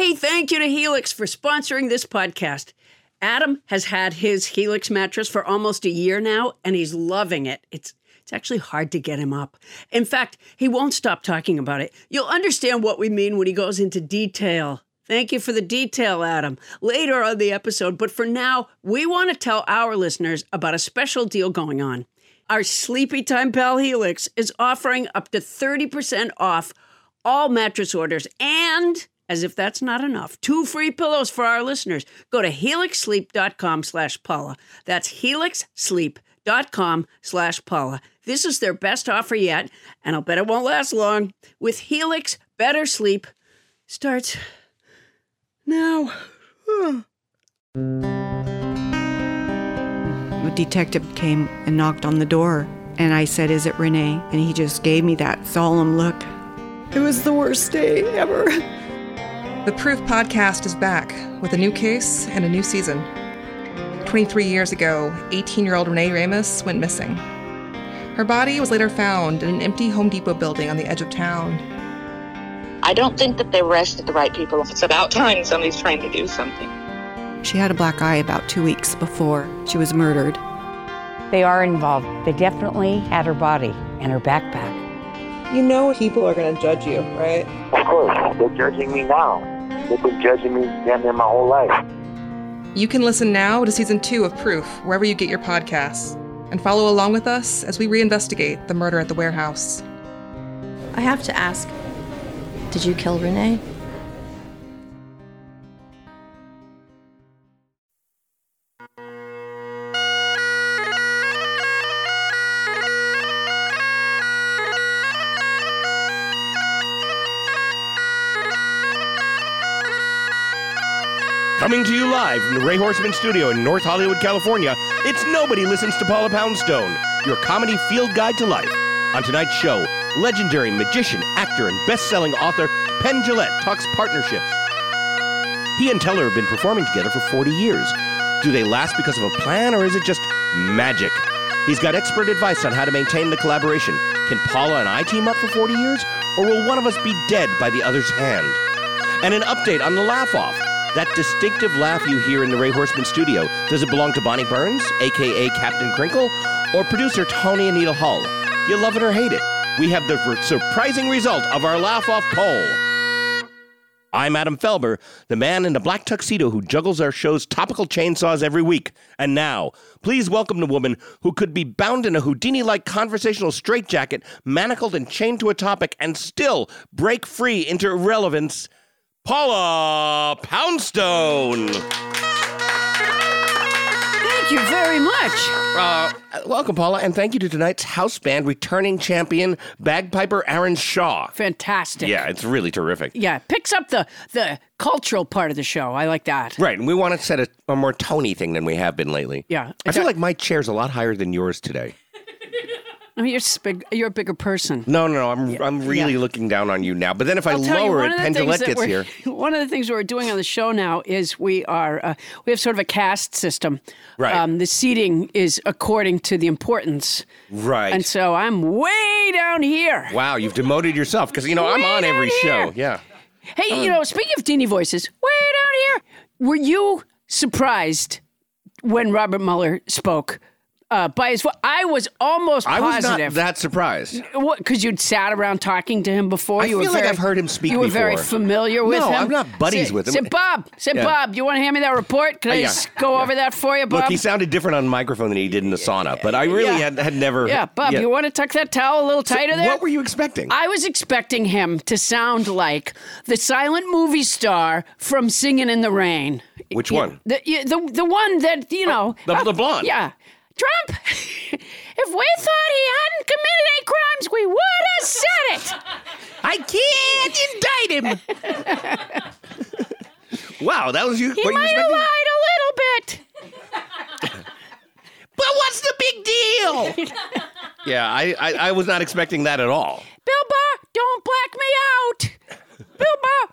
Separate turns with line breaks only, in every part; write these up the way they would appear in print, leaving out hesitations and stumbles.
Hey, thank you to Helix for sponsoring this podcast. Adam has had his Helix mattress for almost a year now, and he's loving it. It's actually hard to get him up. In fact, he won't stop talking about it. You'll understand what we mean when he goes into detail. Thank you for the detail, Adam, later on the episode. But for now, we want to tell our listeners about a special deal going on. Our Sleepy Time pal Helix is offering up to 30% off all mattress orders and, as if that's not enough, 2 free pillows for our listeners. Go to helixsleep.com/Paula. That's helixsleep.com/Paula. This is their best offer yet, and I'll bet it won't last long. With Helix, better sleep starts now.
The detective came and knocked on the door, and I said, "Is it Renee?" And he just gave me that solemn look. It was the worst day ever.
The Proof podcast is back with a new case and a new season. 23 years ago, 18-year-old Renee Ramos went missing. Her body was later found in an empty Home Depot building on the edge of town.
I don't think that they arrested the right people. It's about time somebody's trying to do something.
She had a black eye about 2 weeks before she was murdered.
They are involved. They definitely had her body and her backpack.
You know people are going to judge you, right?
Of course. They're judging me now. They've been judging me damn near my whole life.
You can listen now to Season 2 of Proof, wherever you get your podcasts, and follow along with us as we reinvestigate the murder at the warehouse.
I have to ask, did you kill Renee?
Coming to you live from the Ray Horseman Studio in North Hollywood, California, it's Nobody Listens to Paula Poundstone, your comedy field guide to life. On tonight's show, legendary magician, actor, and best-selling author Penn Jillette talks partnerships. He and Teller have been performing together for 40 years. Do they last because of a plan, or is it just magic? He's got expert advice on how to maintain the collaboration. Can Paula and I team up for 40 years, or will one of us be dead by the other's hand? And an update on the laugh-off. That distinctive laugh you hear in the Ray Horseman Studio, does it belong to Bonnie Burns, a.k.a. Captain Crinkle, or producer Tony Anita Hull? You love it or hate it? We have the surprising result of our laugh-off poll. I'm Adam Felber, the man in the black tuxedo who juggles our show's topical chainsaws every week. And now, please welcome the woman who could be bound in a Houdini-like conversational straitjacket, manacled and chained to a topic, and still break free into irrelevance, Paula Poundstone.
Thank you very much.
Welcome, Paula, and thank you to tonight's house band returning champion, bagpiper Aaron Shaw.
Fantastic.
Yeah, it's really terrific.
Yeah, picks up the cultural part of the show. I like that.
Right, and we want to set a more Tony thing than we have been lately.
Yeah.
I feel like my chair's a lot higher than yours today.
I mean, you're a bigger person.
No, I'm really looking down on you now. But then if I lower it, Penn Jillette gets here.
One of the things we're doing on the show now is we have sort of a caste system.
Right.
The seating is according to the importance.
Right.
And so I'm way down here.
Wow, you've demoted yourself because, I'm on every show. Yeah.
Hey, speaking of teeny voices, way down here. Were you surprised when Robert Mueller spoke? By his voice, I was almost positive.
I was not that surprised.
What? Because you'd sat around talking to him before.
I feel like I've heard him speak
before.
You were
very familiar with him.
No, I'm not buddies with him.
Bob, you want to hand me that report? Can I just go over that for you, Bob?
Look, he sounded different on the microphone than he did in the sauna, but I really had never...
Yeah, Bob, you want to tuck that towel a little tighter there?
What were you expecting?
I was expecting him to sound like the silent movie star from Singing in the Rain.
Which one?
The one that,
The blonde.
Yeah. Trump, if we thought he hadn't committed any crimes, we would have said it.
I can't indict him. Wow, that was you.
He might have lied a little bit.
But what's the big deal? Yeah, I was not expecting that at all.
Bill Barr, don't black me out. Bill Barr.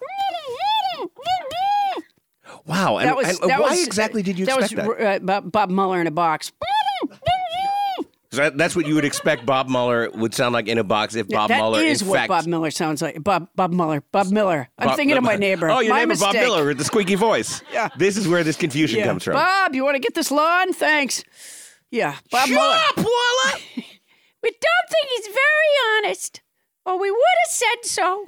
Wow, and why exactly did you expect that?
That was Bob Mueller in a box.
So that's what you would expect Bob Mueller would sound like in a box if Bob Mueller,
That is
in
what
fact...
Bob Miller sounds like. Bob Miller. I'm thinking of my neighbor.
Oh, your
My
neighbor
mistake.
Bob Miller with the squeaky voice.
Yeah.
This is where this confusion comes from.
Bob, you want to get this lawn? Thanks. Yeah, Bob Mueller.
Shut up, Paula!
We don't think he's very honest, or we would have said so.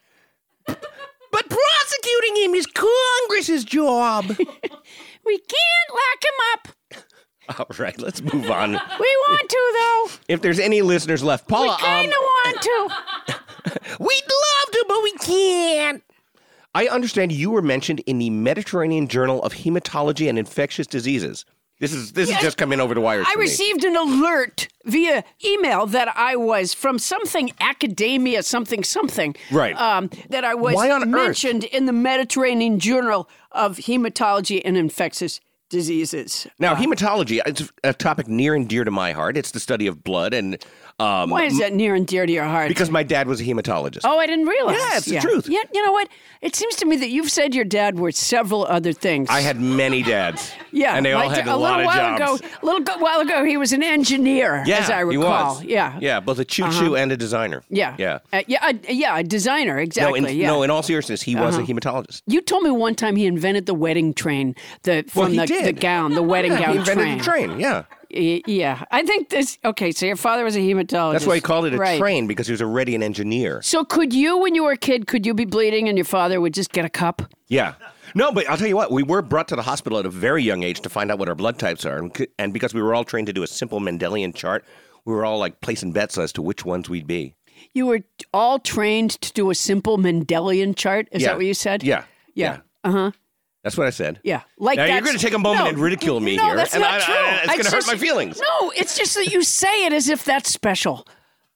But prosecuting him is Congress's job.
We can't lock him up.
All right, let's move on.
We want to, though.
If there's any listeners left, Paula,
We kind of want to.
we'd love to, but we can't. I understand you were mentioned in the Mediterranean Journal of Hematology and Infectious Diseases. This is just coming over the wires.
I
for me.
received an alert via email that I was from something academia, something.
Right.
That I was
Why on earth?
mentioned in the Mediterranean Journal of Hematology and Infectious Diseases.
Now, hematology, it's a topic near and dear to my heart. It's the study of blood, and
Why is that near and dear to your heart?
because my dad was a hematologist.
Oh, I didn't realize.
Yeah, it's the truth.
Yeah, you know what? It seems to me that you've said your dad were several other things.
I had many dads.
Yeah,
and they all had a lot of jobs.
A little while ago, he was an engineer,
Yeah,
as I
he
recall.
was.
Yeah,
Yeah, both a choo-choo and a designer.
yeah,
Yeah.
a designer, exactly.
No, in all seriousness, he was a hematologist.
You told me one time he invented the wedding train,
he
the
did.
gown, the wedding
Yeah,
gown
he invented
train.
the train, yeah.
Yeah, I think this. Okay, so your father was a hematologist.
That's why he called it a
Right.
train, because he was already an engineer.
So could you, when you were a kid, could you be bleeding and your father would just get a cup?
Yeah. No, but I'll tell you what, we were brought to the hospital at a very young age to find out what our blood types are. And because we were all trained to do a simple Mendelian chart, we were all like placing bets as to which ones we'd be.
You were all trained to do a simple Mendelian chart. Is
Yeah.
that what you said?
Yeah.
Yeah. Uh-huh.
That's what I said.
Yeah. Like
Now, you're
that's-
going to take a moment and ridicule me
no,
here.
that's
and
not true.
it's going to hurt my feelings.
No, it's just that you say it as if that's special.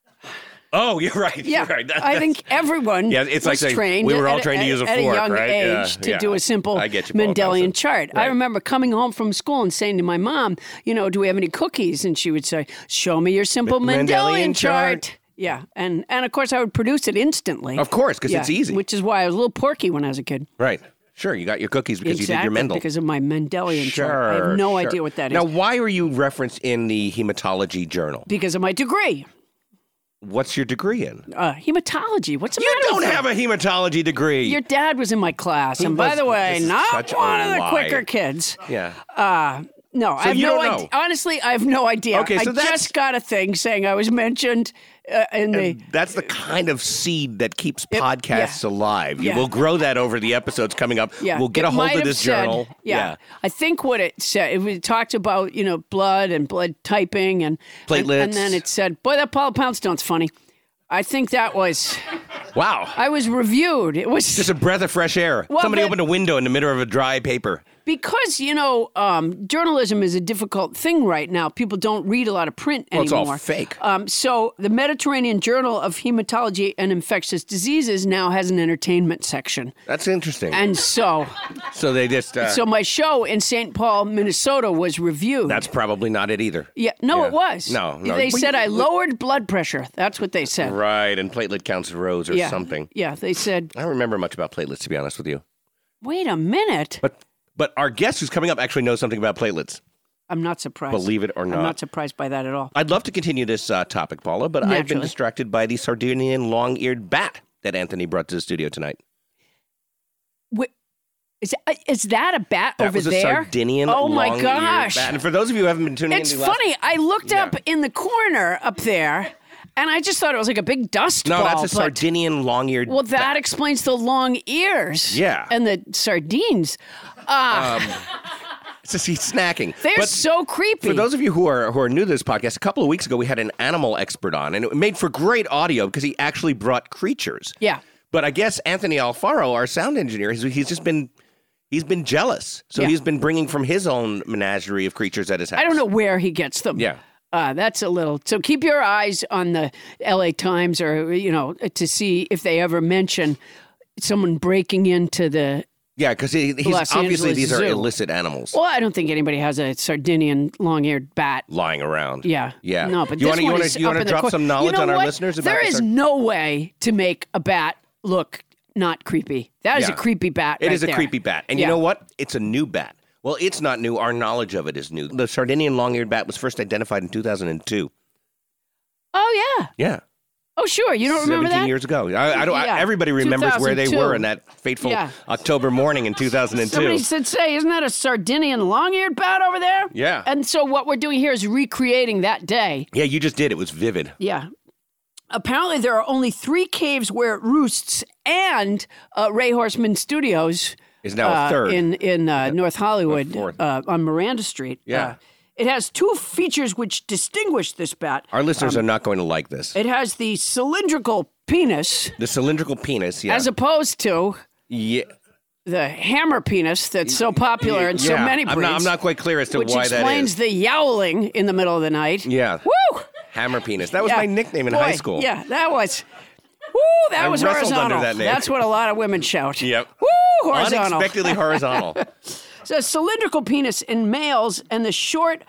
Oh, you're right.
Yeah,
You're right.
I think everyone
Yeah, it's like
was
saying
trained.
we were all
at-
trained to
at-
use a
at
fork,
a young
right?
age
Yeah,
to do
yeah.
a simple
I get you, Paul
Mendelian
Thompson.
chart. I
Right.
remember coming home from school and saying to my mom, do we have any cookies? And she would say, "Show me your simple Mendelian chart." Yeah, and of course I would produce it instantly.
Of course, because it's easy.
Which is why I was a little porky when I was a kid.
Right. Sure, you got your cookies because
Exactly,
you did your Mendel.
because of my Mendelian chart. I have no idea what that is.
Now, why were you referenced in the Hematology Journal?
Because of my degree.
What's your degree in?
Hematology. What's the
You
matter
don't
with
have a hematology degree.
Your dad was in my class,
He
and by
was-
the way,
this is
not
such a
one of the
lie.
quicker kids.
Yeah.
No, I have
you
no
don't
idea.
know.
Honestly, I have no idea.
Okay, so
I
that's-
just got a thing saying I was mentioned in the.
That's the kind of seed that keeps podcasts alive.
Yeah.
We'll grow that over the episodes coming up.
Yeah,
We'll get
it
a hold
might
of
have
this
said-
journal.
Yeah. I think what it said, it talked about blood and blood typing and
Platelets.
and then it said, "Boy, that Paula Poundstone's funny." I think that was.
Wow.
I was reviewed. It was
Just a breath of fresh air.
Well,
Somebody
but-
opened a window in the middle of a dry paper.
because journalism is a difficult thing right now. People don't read a lot of print
Well, it's
anymore.
all fake.
So the Mediterranean Journal of Hematology and Infectious Diseases now has an entertainment section,
That's interesting.
and so
so they just...
so my show in St. Paul, Minnesota, was reviewed.
that's probably not it either.
Yeah, no,
Yeah.
it was.
No.
They
Well,
said I lowered blood pressure. That's what they said.
Right, and platelet counts rose or
Yeah.
something.
Yeah, they said,
I don't remember much about platelets, to be honest with you.
wait a minute.
But our guest who's coming up actually knows something about platelets.
I'm not surprised.
Believe it or
I'm
not.
not surprised by that at all.
I'd love to continue this topic, Paula, but I've been
Naturally.
distracted by the Sardinian long-eared bat that Anthony brought to the studio tonight.
Wait, is that a bat
That
over
was a
there?
Sardinian
Oh my
long-eared
gosh.
bat. And for those of you who haven't been tuning
It's
in, the last-
funny. I looked up
Yeah.
in the corner up there, and I just thought it was like a big dust
No,
ball.
that's a
but-
Sardinian long-eared
Well, that
bat.
explains the long ears.
Yeah.
And the sardines.
It's just he's snacking.
They're
But
so creepy.
for those of you who are new to this podcast, a couple of weeks ago we had an animal expert on, and it made for great audio because he actually brought creatures.
Yeah.
But I guess Anthony Alfaro, our sound engineer, he's been jealous. So
Yeah.
he's been bringing from his own menagerie of creatures at his house.
I don't know where he gets them.
Yeah.
That's a little. So keep your eyes on the LA Times or, to see if they ever mention someone breaking into the.
Yeah, because he's
Los
obviously
Angeles
these are
Zoo.
illicit animals
Well, I don't think anybody has a Sardinian long-eared bat.
lying around.
Yeah.
Yeah.
No, but
you
this
wanna-
one
you
is
wanna
up in the
drop
corner.
some knowledge
You know
on our
what?
listeners about
There
the
is
Sard-
no way to make a bat look not creepy. That is
Yeah.
a creepy bat.
It
right
is a
there.
creepy bat. And
Yeah.
you know what? It's a new bat. Well, it's not new. Our knowledge of it is new. The Sardinian long-eared bat was first identified in 2002.
Oh, yeah.
Yeah.
Oh, sure. You don't remember
17
that?
years ago. I don't.
Yeah.
Everybody remembers where they
2002.
were in that fateful October morning in 2002.
Somebody said, say, isn't that a Sardinian long-eared bat over there?
Yeah.
And so what we're doing here is recreating that day.
Yeah, you just did. It was vivid.
Yeah. Apparently, there are only 3 caves where it roosts, and Ray Horseman Studios
Is now a third.
in North Hollywood
fourth.
on Miranda Street.
Yeah.
It has 2 features which distinguish this bat.
Our listeners are not going to like this.
It has the cylindrical penis
The cylindrical penis, yeah.
as opposed to
yeah.
the hammer penis that's so popular in so
Yeah.
many breeds.
I'm not quite clear as to
which
why that
explains
is.
the yowling in the middle of the night.
Yeah.
Woo!
Hammer penis. That was
Yeah.
my nickname in
Boy,
high school.
Yeah, that was. Woo! That
I
was
wrestled
horizontal.
under that name.
That's what a lot of women shout.
Yep.
Woo! Horizontal.
Unexpectedly horizontal.
So cylindrical penis in males and the short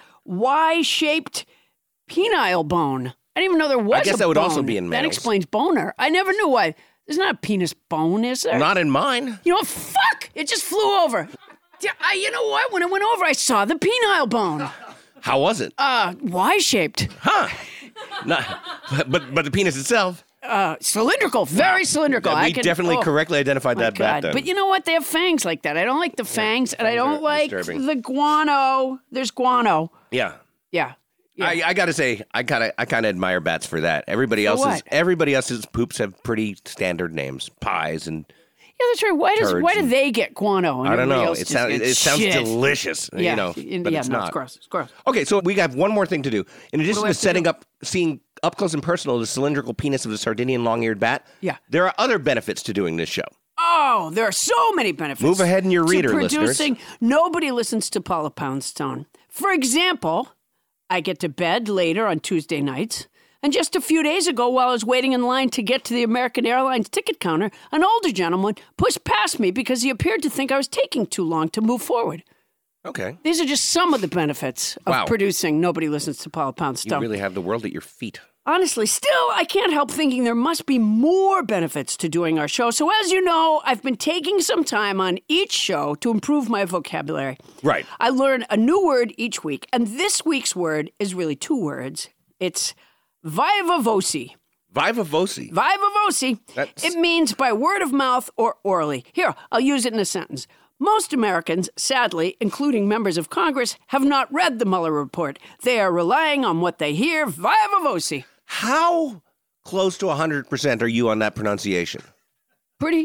Y-shaped penile bone. I didn't even know there was
I guess
a
that would
bone.
also be in
That
males.
explains boner. I never knew why. There's not a penis bone, is there?
Not in mine.
You know what? Fuck! It just flew over. Yeah, you know what? When it went over, I saw the penile bone.
How was it?
Y-shaped.
Huh. Not, but the penis itself.
Cylindrical. Very cylindrical.
We definitely correctly identified
My
that bat
God.
then.
But you know what? They have fangs like that. I don't like the fangs, and I
Fangs
don't
are
like
disturbing.
the guano. There's guano.
Yeah.
Yeah. Yeah.
I gotta say, I kind of admire bats for that. Everybody
For
else's
what?
poops have pretty standard names, pies and
Yeah, that's right. Why
Turds
do
and-
they get guano? And
I don't
everybody
know.
else
It
just gets
sounds
shit?
delicious,
Yeah,
you know, but it's not.
It's gross. It's gross.
Okay, so we have one more thing to do. In addition
we
to
have to
setting
do?
up, seeing up close and personal the cylindrical penis of the Sardinian long-eared bat,
Yeah.
there are other benefits to doing this show.
Oh, there are so many benefits.
Move ahead in your
to
reader,
producing.
listeners.
Nobody listens to Paula Poundstone. For example, I get to bed later on Tuesday nights. And just a few days ago, while I was waiting in line to get to the American Airlines ticket counter, an older gentleman pushed past me because he appeared to think I was taking too long to move forward.
Okay.
These are just some of the benefits of
Wow.
producing Nobody Listens to Paula Poundstone.
You really have the world at your feet.
Honestly, still, I can't help thinking there must be more benefits to doing our show. So, as you know, I've been taking some time on each show to improve my vocabulary.
Right.
I learn a new word each week, and this week's word is really 2 words. It's viva voce.
Viva voce.
Viva voce.
That's-
It means by word of mouth or orally. Here, I'll use it in a sentence. Most Americans, sadly, including members of Congress, have not read the Mueller report. They are relying on what they hear viva voce.
How close to 100% are you on that pronunciation?
Pretty.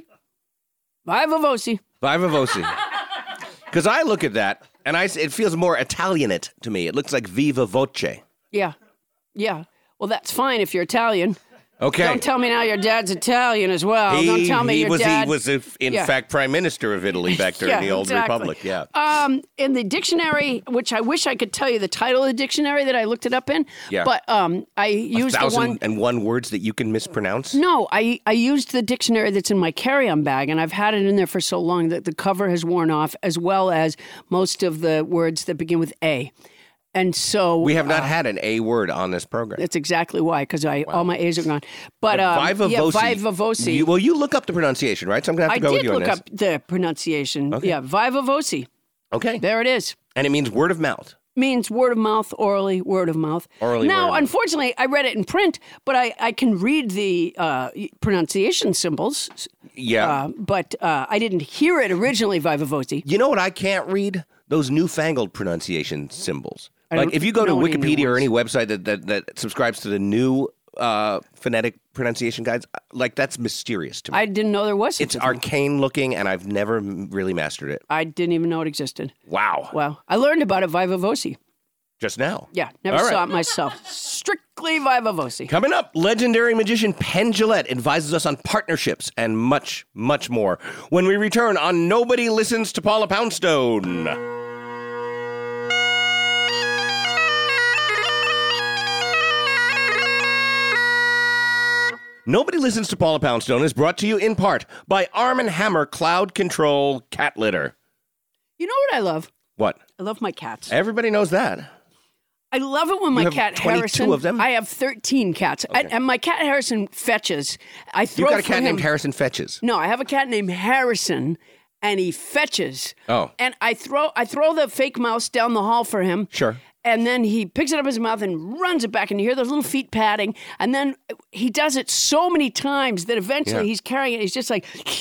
Viva voce.
Viva voce. Because I look at that, and it feels more Italianate to me. It looks like viva voce.
Yeah. Yeah. Well, that's fine if you're Italian.
Okay.
Don't tell me now your dad's Italian as well. Don't tell me your
was,
dad...
He was, in
Yeah.
fact, prime minister of Italy back during
Yeah,
the old
exactly.
republic. Yeah.
In the dictionary, which I wish I could tell you the title of the dictionary that I looked it up in,
Yeah.
but I used the one...
1,001 words that you can mispronounce?
No, I used the dictionary that's in my carry-on bag, and I've had it in there for so long that the cover has worn off, as well as most of the words that begin with A. And so...
We have not had an A word on this program.
That's exactly why, because all my A's are gone. But
Viva
yeah,
voce.
Viva voce.
You look up the pronunciation, right? So I'm going to have to go with you on
I
this.
did look up the pronunciation.
Okay.
Yeah, viva voce.
Okay.
There it is.
And it means word of mouth.
Means word of mouth, orally, word of mouth.
Orally,
now,
word of mouth.
unfortunately, I read it in print, but I can read the pronunciation symbols.
Yeah.
But I didn't hear it originally, viva voce.
You know what I can't read? Those newfangled pronunciation symbols.
I
Like
don't
if you go to
know any new
Wikipedia or
ones.
any website that subscribes to the new phonetic pronunciation guides, like that's mysterious to me.
I didn't know there was such
It's
a thing.
arcane looking, and I've never really mastered it.
I didn't even know it existed.
Wow.
Well, I learned about it viva voce.
Just now.
Yeah, never
All right.
saw it myself. Strictly viva voce.
Coming up, legendary magician Penn Jillette advises us on partnerships and much, much more when we return on Nobody Listens to Paula Poundstone. Nobody Listens to Paula Poundstone is brought to you in part by Arm & Hammer Cloud Control Cat Litter.
You know what I love?
What?
I love my cats.
Everybody knows that.
I love it when my
have
cat
22
Harrison.
of them?
I have 13 cats, and my cat Harrison fetches. I throw
You've got a
for
cat
him.
named Harrison Fetches.
No, I have a cat named Harrison, and he fetches.
Oh.
And I throw the fake mouse down the hall for him.
Sure.
And then he picks it up in his mouth and runs it back, and you hear those little feet padding. And then he does it so many times that eventually he's carrying it. He's just like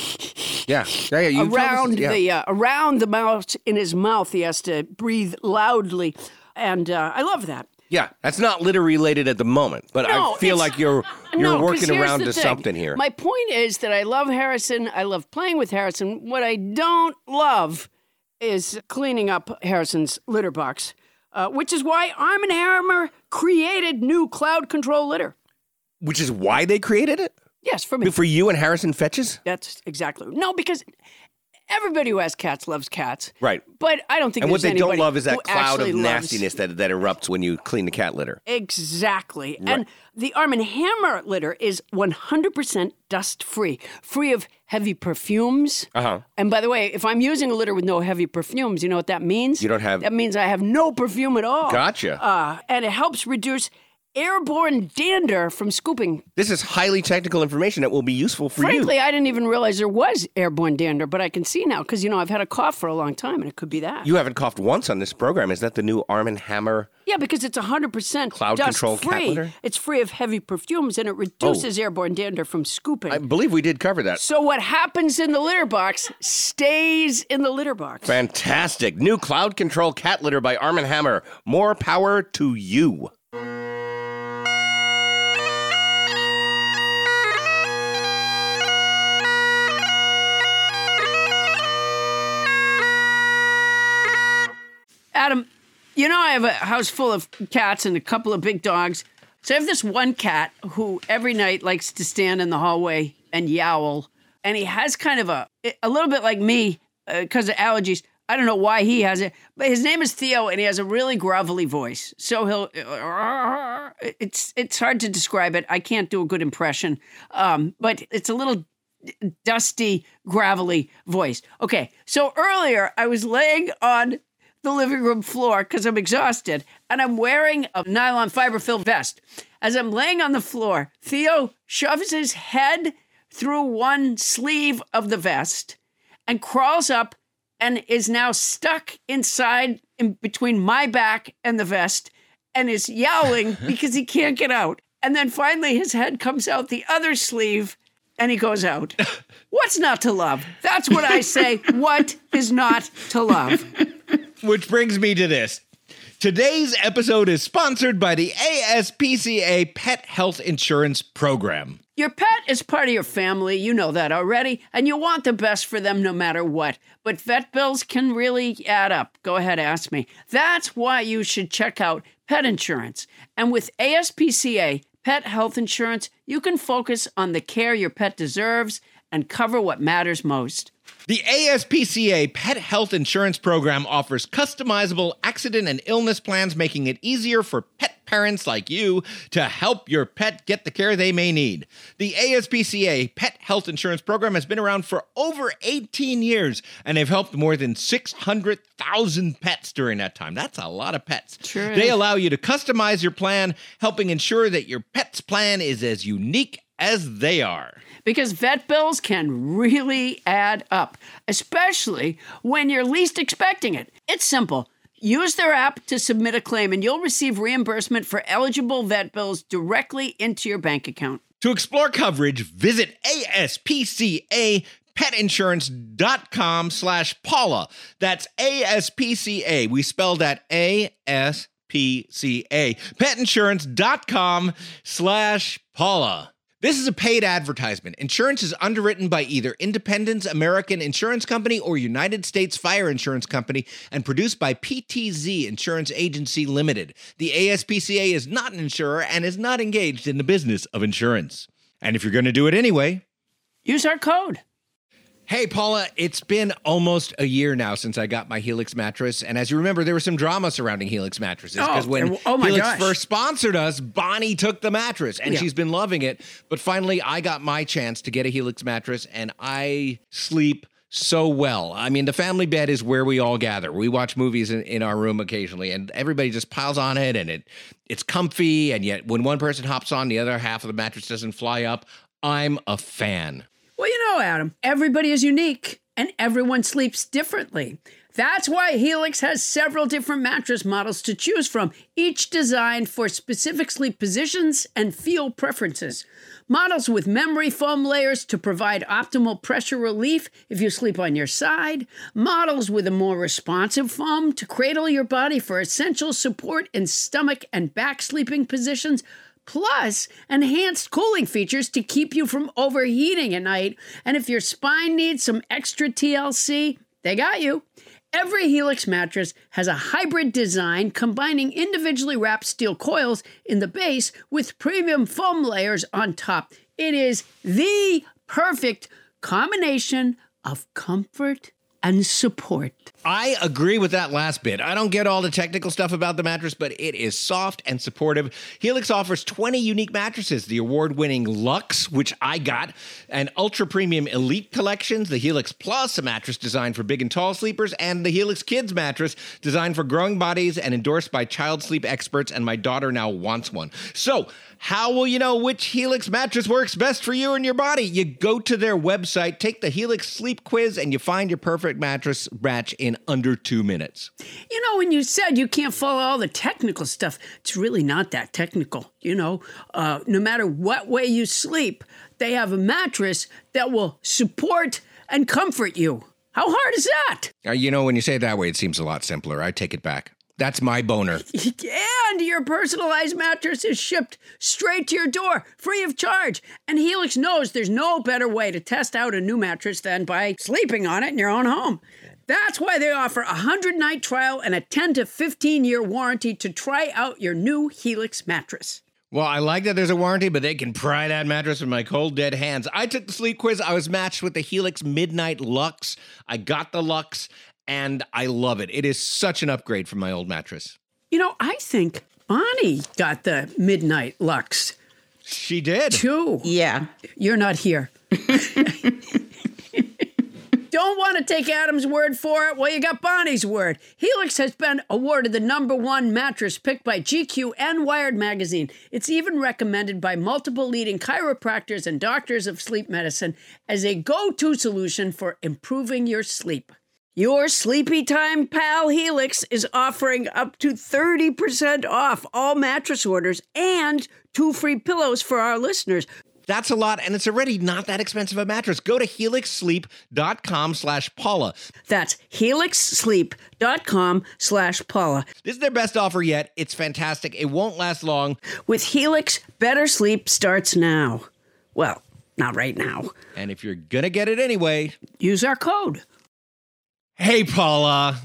around the mouth in his mouth. He has to breathe loudly, and I love that.
Yeah, that's not litter related at the moment, but I feel like you're working around to something here.
My point is that I love Harrison. I love playing with Harrison. What I don't love is cleaning up Harrison's litter box, which is why Arm & Hammer created new cloud control litter.
Which is why they created it?
Yes, for me.
For you and Harrison Fetches?
That's exactly. No, because everybody who has cats loves cats.
Right.
But I don't think
and
there's
what they
anybody
don't love is that
who
cloud of
actually
nastiness that erupts when you clean the cat litter.
Exactly.
Right.
And the Arm & Hammer litter is 100% dust-free, free of heavy perfumes.
Uh-huh.
And by the way, if I'm using a litter with no heavy perfumes, you know what that means?
You don't have...
That means I have no perfume at all.
Gotcha.
And it helps reduce airborne dander from scooping.
This is highly technical information that will be useful for you.
Frankly, I didn't even realize there was airborne dander, but I can see now because, I've had a cough for a long time, and it could be that.
You haven't coughed once on this program. Is that the new Arm & Hammer?
Yeah, because it's 100%
cloud control cat litter?
It's free of heavy perfumes, and it reduces airborne dander from scooping.
I believe we did cover that.
So what happens in the litter box stays in the litter box.
Fantastic. New cloud control cat litter by Arm & Hammer. More power to you.
Adam, I have a house full of cats and a couple of big dogs. So I have this one cat who every night likes to stand in the hallway and yowl. And he has kind of a little bit like me because of allergies. I don't know why he has it, but his name is Theo, and he has a really grovelly voice. So it's hard to describe it. I can't do a good impression, but it's a little dusty, gravelly voice. Okay, so earlier I was laying on the living room floor because I'm exhausted, and I'm wearing a nylon fiber-filled vest. As I'm laying on the floor, Theo shoves his head through one sleeve of the vest and crawls up and is now stuck inside in between my back and the vest and is yowling because he can't get out. And then finally his head comes out the other sleeve and he goes out. What's not to love? That's what I say. What is not to love?
Which brings me to this. Today's episode is sponsored by the ASPCA Pet Health Insurance Program.
Your pet is part of your family, you know that already, and you want the best for them no matter what. But vet bills can really add up. Go ahead, ask me. That's why you should check out pet insurance. And with ASPCA Pet Health Insurance, you can focus on the care your pet deserves and cover what matters most.
The ASPCA Pet Health Insurance Program offers customizable accident and illness plans, making it easier for pet parents like you to help your pet get the care they may need. The ASPCA Pet Health Insurance Program has been around for over 18 years, and they've helped more than 600,000 pets during that time. That's a lot of pets.
Sure
They
is.
allow you to customize your plan, helping ensure that your pet's plan is as unique as they are.
Because vet bills can really add up, especially when you're least expecting it. It's simple. Use their app to submit a claim, and you'll receive reimbursement for eligible vet bills directly into your bank account.
To explore coverage, visit ASPCAPetInsurance.com/Paula. That's ASPCA. We spell that ASPCA. Petinsurance.com/Paula. This is a paid advertisement. Insurance is underwritten by either Independence American Insurance Company or United States Fire Insurance Company and produced by PTZ Insurance Agency Limited. The ASPCA is not an insurer and is not engaged in the business of insurance. And if you're going to do it anyway,
use our code.
Hey, Paula, it's been almost a year now since I got my Helix mattress. And as you remember, there was some drama surrounding Helix mattresses. Because when Helix first sponsored us, Bonnie took the mattress. And she's been loving it. But finally, I got my chance to get a Helix mattress. And I sleep so well. I mean, the family bed is where we all gather. We watch movies in our room occasionally. And everybody just piles on it. And it's comfy. And yet when one person hops on, the other half of the mattress doesn't fly up. I'm a fan.
Well, Adam, everybody is unique and everyone sleeps differently. That's why Helix has several different mattress models to choose from, each designed for specific sleep positions and feel preferences. Models with memory foam layers to provide optimal pressure relief if you sleep on your side. Models with a more responsive foam to cradle your body for essential support in stomach and back sleeping positions. Plus, enhanced cooling features to keep you from overheating at night. And if your spine needs some extra TLC, they got you. Every Helix mattress has a hybrid design combining individually wrapped steel coils in the base with premium foam layers on top. It is the perfect combination of comfort and support.
I agree with that last bit. I don't get all the technical stuff about the mattress, but it is soft and supportive. Helix offers 20 unique mattresses, the award-winning Luxe, which I got, and ultra-premium Elite collections, the Helix Plus, a mattress designed for big and tall sleepers, and the Helix Kids mattress, designed for growing bodies and endorsed by child sleep experts, and my daughter now wants one. So, how will you know which Helix mattress works best for you and your body? You go to their website, take the Helix sleep quiz, and you find your perfect mattress match in under 2 minutes.
When you said you can't follow all the technical stuff, it's really not that technical. No matter what way you sleep, they have a mattress that will support and comfort you. How hard is that?
When you say it that way, it seems a lot simpler. I take it back. That's my boner.
And your personalized mattress is shipped straight to your door, free of charge. And Helix knows there's no better way to test out a new mattress than by sleeping on it in your own home. That's why they offer a 100-night trial and a 10 to 15-year warranty to try out your new Helix mattress.
Well, I like that there's a warranty, but they can pry that mattress with my cold, dead hands. I took the sleep quiz. I was matched with the Helix Midnight Luxe. I got the Luxe, and I love it. It is such an upgrade from my old mattress.
I think Bonnie got the Midnight Luxe.
She did.
Too.
Yeah.
You're not here. Don't want to take Adam's word for it? Well, you got Bonnie's word. Helix has been awarded the #1 mattress picked by GQ and Wired magazine. It's even recommended by multiple leading chiropractors and doctors of sleep medicine as a go-to solution for improving your sleep. Your sleepy time pal Helix is offering up to 30% off all mattress orders and 2 free pillows for our listeners.
That's a lot, and it's already not that expensive a mattress. Go to helixsleep.com/Paula.
That's helixsleep.com/Paula.
This is their best offer yet. It's fantastic. It won't last long.
With Helix, better sleep starts now. Well, not right now.
And if you're going to get it anyway,
use our code.
Hey, Paula.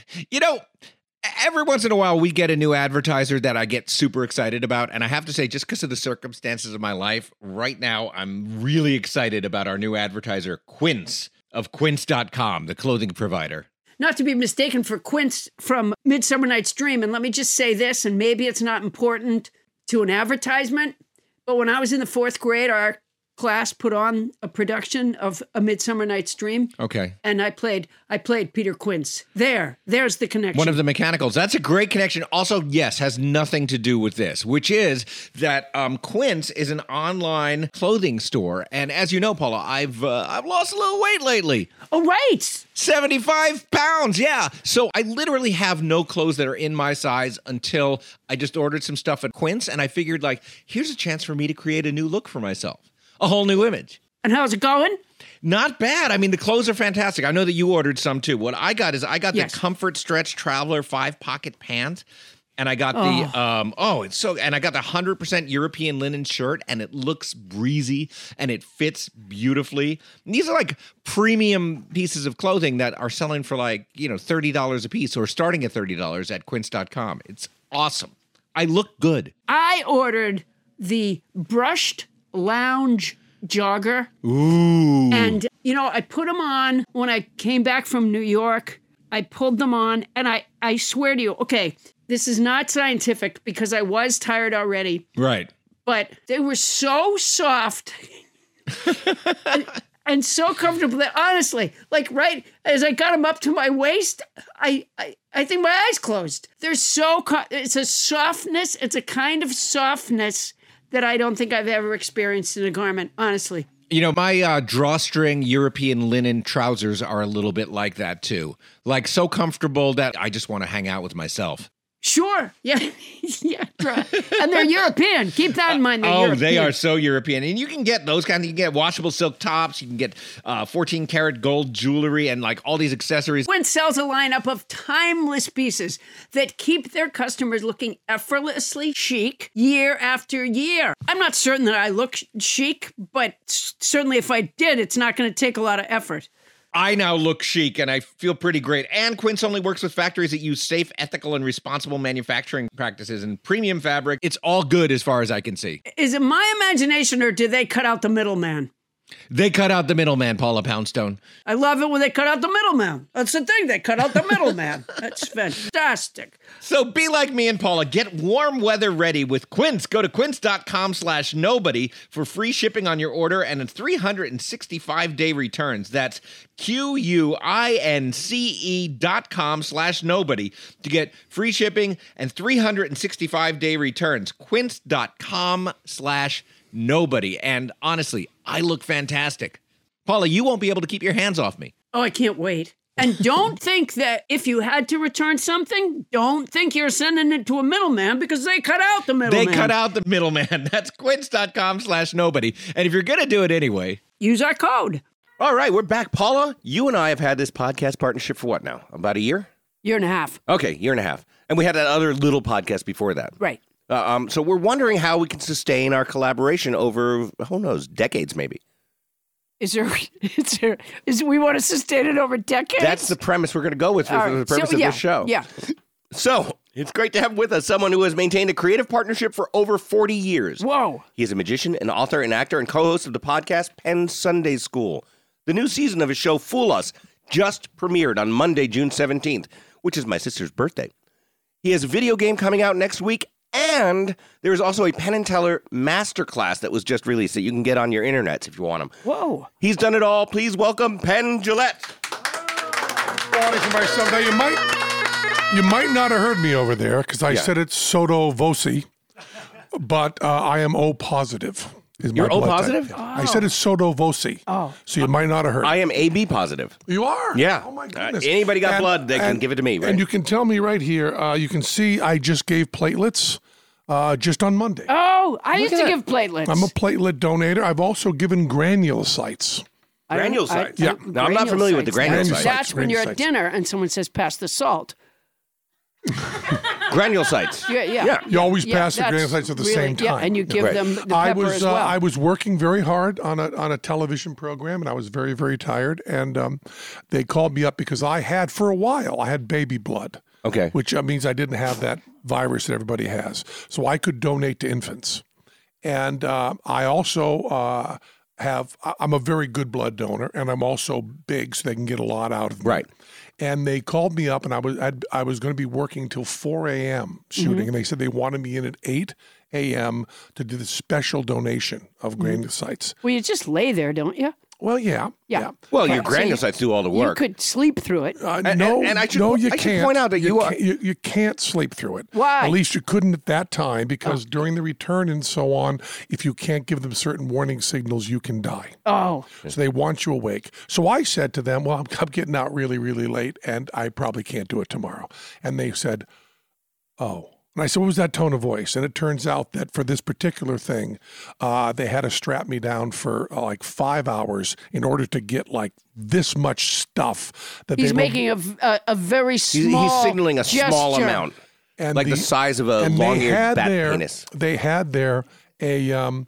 Every once in a while, we get a new advertiser that I get super excited about. And I have to say, just because of the circumstances of my life, right now, I'm really excited about our new advertiser, Quince, of Quince.com, the clothing provider.
Not to be mistaken for Quince from Midsummer Night's Dream. And let me just say this, and maybe it's not important to an advertisement, but when I was in the 4th grade, our class put on a production of A Midsummer Night's Dream.
Okay.
And I played Peter Quince. There's the connection.
One of the mechanicals. That's a great connection. Also, yes, has nothing to do with this, which is that Quince is an online clothing store. And as you know, Paula, I've lost a little weight lately.
Oh, right.
75 pounds. Yeah. So I literally have no clothes that are in my size until I just ordered some stuff at Quince. And I figured, here's a chance for me to create a new look for myself. A whole new image.
And how's it going?
Not bad. I mean, the clothes are fantastic. I know that you ordered some too. What I got is the Comfort Stretch Traveler 5-pocket pants. And I got and I got the 100% European linen shirt, and it looks breezy and it fits beautifully. And these are premium pieces of clothing that are selling for $30 a piece or starting at $30 at quince.com. It's awesome. I look good.
I ordered the brushed lounge jogger.
Ooh.
And, I put them on when I came back from New York. I pulled them on, and I swear to you, okay, this is not scientific because I was tired already.
Right.
But they were so soft and so comfortable that honestly, right as I got them up to my waist, I think my eyes closed. They're it's a softness. It's a kind of softness that I don't think I've ever experienced in a garment, honestly.
You know, my drawstring European linen trousers are a little bit like that, too. Like, so comfortable that I just want to hang out with myself.
Sure. Yeah. Yeah. And they're European. Keep that in mind.
European. They are so European. And you can get those you can get washable silk tops. You can get 14 karat gold jewelry and like all these accessories.
Quince sells a lineup of timeless pieces that keep their customers looking effortlessly chic year after year. I'm not certain that I look chic, but certainly if I did, it's not going to take a lot of effort.
I now look chic and I feel pretty great. And Quince only works with factories that use safe, ethical, and responsible manufacturing practices and premium fabric. It's all good as far as I can see.
Is it my imagination or did they cut out the middleman?
They cut out the middleman, Paula Poundstone.
I love it when they cut out the middleman. That's the thing. They cut out the middleman. That's fantastic.
So be like me and Paula. Get warm weather ready with Quince. Go to quince.com/nobody for free shipping on your order and a 365-day returns. That's QUINCE.com/nobody to get free shipping and 365-day returns. Quince.com/nobody. And honestly, I look fantastic. Paula, you won't be able to keep your hands off me.
Oh, I can't wait. And don't think that if you had to return something, don't think you're sending it to a middleman because they cut out the middleman.
They cut out the middleman. That's quince.com/nobody. And if you're going to do it anyway,
use our code.
All right, we're back. Paula, you and I have had this podcast partnership for what now? About a year?
Year and a half.
Okay, year and a half. And we had that other little podcast before that.
Right.
So we're wondering how we can sustain our collaboration over, who knows, decades maybe.
We want to sustain it over decades?
That's the premise we're going to go with for the purpose of this show.
Yeah.
So it's great to have with us someone who has maintained a creative partnership for over 40 years.
Whoa.
He is a magician, an author, an actor, and co-host of the podcast Penn Sunday School. The new season of his show, Fool Us, just premiered on Monday, June 17th, which is my sister's birthday. He has a video game coming out next week, and there's also a Penn and Teller masterclass that was just released that you can get on your internets if you want them.
Whoa.
He's done it all. Please welcome Penn Jillette.
Now, you might not have heard me over there because I said it's Soto Voci, but I am O positive.
You're O positive?
Oh. I said it's Soto Voci.
Oh.
So
you might not have heard.
I am AB positive.
You are?
Yeah.
Oh, my goodness.
Anybody got blood, they can give it to me, right?
And you can tell me right here, you can see I just gave platelets just on Monday.
Oh, I used to give platelets.
I'm a platelet donator. I've also given granulocytes.
Granulocytes?
Yeah.
Now, I'm not familiar with the granulocytes.
That's when you're at dinner and someone says, pass the salt.
Granulocytes.
Yeah.
You always pass the granulocytes at the same time.
Yeah, and you give them the pepper as well.
I was working very hard on a television program, and I was very, very tired. And they called me up because I had baby blood.
Okay.
Which means I didn't have that virus that everybody has. So I could donate to infants. And I also I'm a very good blood donor, and I'm also big, so they can get a lot out of me.
Right.
And they called me up, and I was going to be working till 4 a.m. shooting, and they said they wanted me in at 8 a.m. to do the special donation of granulocytes.
Well, you just lay there, don't you?
Well, yeah.
Well, your granulocytes do all the work.
You could sleep through it.
You
I should point out that
you can't sleep through it.
Why?
At least you couldn't at that time because during the return and so on, if you can't give them certain warning signals, you can die.
Oh.
So they want you awake. So I said to them, well, I'm getting out really, really late, and I probably can't do it tomorrow. And they said, oh. And I said, what was that tone of voice? And it turns out that for this particular thing, they had to strap me down for like 5 hours in order to get like this much stuff. That
he's making a very small
He's signaling a small
gesture.
amount, and like the size of a long-eared bat penis.
They had there a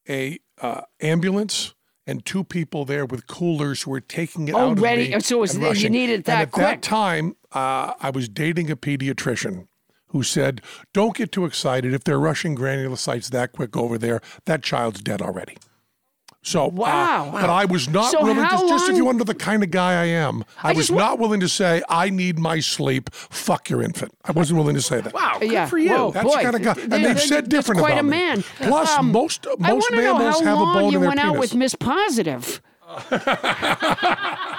ambulance and 2 people there with coolers who were taking it out of me.
So you needed that quick.
At that time, I was dating a pediatrician who said, don't get too excited. If they're rushing granulocytes that quick over there, that child's dead already. So,
wow.
But I was not willing to, just if you wonder the kind of guy I am, I was not willing to say, I need my sleep, fuck your infant. I wasn't willing to say that.
Wow, good for you.
Whoa,
That's the kind of guy. And they've said different about me.
Quite a man.
Plus, most mammals have a bone in their penis.
You went out with Miss Positive.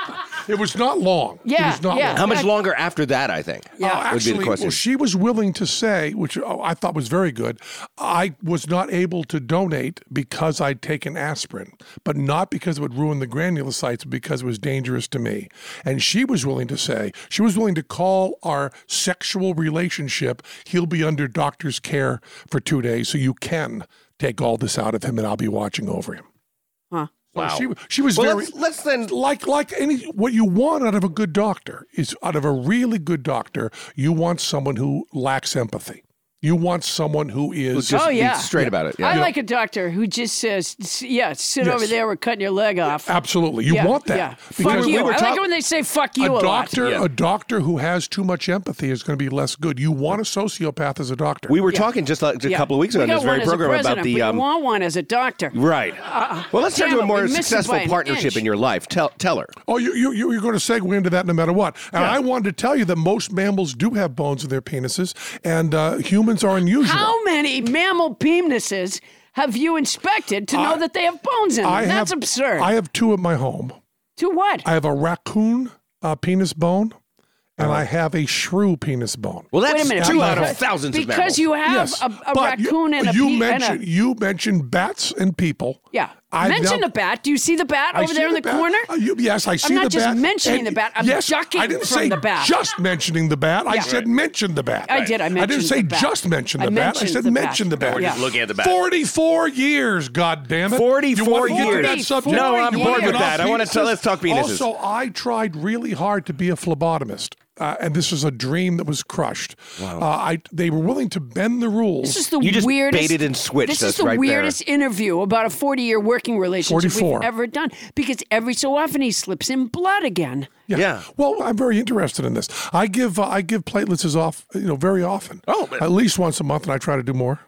It was not long.
Yeah,
it was not long.
How much longer after that, I think, would be the question.
Well, she was willing to say, which I thought was very good, I was not able to donate because I'd taken aspirin, but not because it would ruin the granulocytes, but because it was dangerous to me. And she was willing to say, she was willing to call our sexual relationship, he'll be under doctor's care for 2 days, so you can take all this out of him and I'll be watching over him.
Huh.
Wow.
She was very
let's then
like any what you want out of a good doctor is out of a really good doctor. You want someone who lacks empathy. You want someone who is
just straight about it. Yeah.
I like a doctor who just says, sit over there, we're cutting your leg off.
Absolutely. You want that.
Yeah. Fuck you. I like it when they say fuck you a lot.
A doctor who has too much empathy is going to be less good. You want a sociopath as a doctor.
We were talking just like a couple of weeks ago on this very program about the...
you want one as a doctor.
Right. Well, let's turn to a more successful partnership in your life. Tell her.
Oh, you're going to segue into that no matter what. And I wanted to tell you that most mammals do have bones in their penises, and humans are unusual.
How many mammal penises have you inspected to know that they have bones in them? That's absurd.
I have 2 at my home.
2 what?
I have a raccoon penis bone, and I have a shrew penis bone.
Well, that's
Wait a minute.
2 out of thousands of mammals.
Because you have a raccoon and a
You mentioned bats and people.
Yeah. Mention the bat. Do you see the bat over there in the corner?
Yes, I see the bat.
I'm not just mentioning the bat. I'm ducking from the bat.
Just mentioning the bat. I said mention the bat.
I did. I
didn't say just mention the bat. I said mention the bat.
We're just looking at the bat.
44 years, goddammit.
44 years.
Get to that subject?
No, I'm bored with that. I want to let's talk penises.
Also, I tried really hard to be a phlebotomist. And this was a dream that was crushed.
Wow.
They were willing to bend the rules.
This is the
you just
weirdest,
baited and switched.
This is the weirdest interview about a 40-year working relationship
44.
we've ever done. Because every so often he slips in blood again.
Yeah.
Well, I'm very interested in this. I give platelets very often.
Oh,
at least once a month, and I try to do more.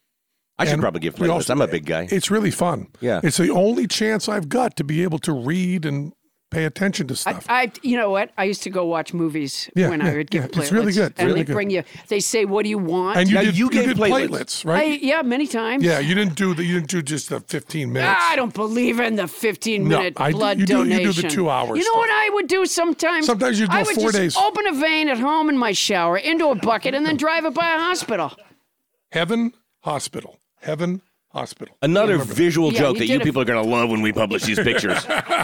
I should probably give platelets. I'm a big guy.
It's really fun.
Yeah.
It's the only chance I've got to be able to read and pay attention to stuff.
You know what? I used to go watch movies when I would give platelets.
It's really good.
And bring you. They say, "What do you want?"
And you did platelets, right?
Many times.
Yeah, you didn't do just the 15 minutes.
I don't believe in the 15-minute blood donation.
You do the 2 hours.
You know what I would do sometimes?
Sometimes you go 4 days.
I would just open a vein at home in my shower into a bucket and then drive it by a hospital.
Heaven Hospital. Heaven Hospital.
Another visual joke that you people are going to love when we publish these pictures.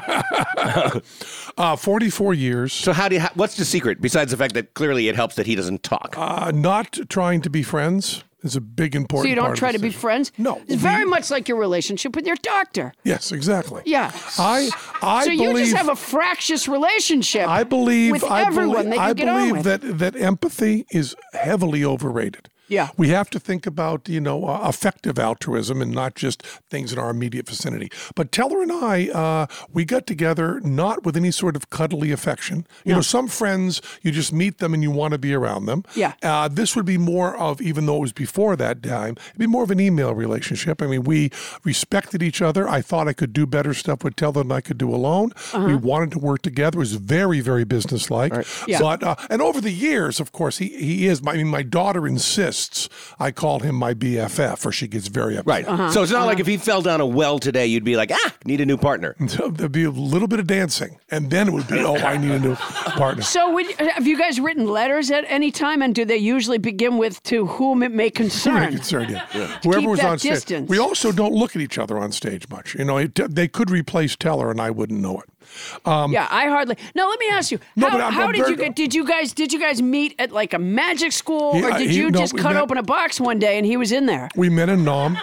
44 years.
So what's the secret, besides the fact that clearly it helps that he doesn't talk?
Not trying to be friends is a big important part.
So you don't try to be friends?
No.
It's very much like your relationship with your doctor.
Yes, exactly.
Yeah.
I
so you just have a fractious relationship with everyone that you get on with.
I believe that empathy is heavily overrated.
Yeah.
We have to think about, effective altruism and not just things in our immediate vicinity. But Teller and I, we got together not with any sort of cuddly affection. You know, some friends, you just meet them and you want to be around them.
Yeah.
This would be more of, even though it was before that time, it'd be more of an email relationship. I mean, we respected each other. I thought I could do better stuff with Teller than I could do alone. We wanted to work together. It was very, very businesslike. Right.
Yeah.
But, and over the years, of course, he is. My daughter insists I call him my BFF, or she gets very upset.
Right. So it's not like if he fell down a well today, you'd be like, need a new partner.
So there'd be a little bit of dancing, and then it would be, I need a new partner.
So have you guys written letters at any time, and do they usually begin with "to whom it may concern"?
Whoever was on stage.
Distance.
We also don't look at each other on stage much. They could replace Teller, and I wouldn't know it.
I hardly. Now let me ask you. Did you guys meet at like a magic school, or did you just cut open a box one day and he was in there?
We met in Nam.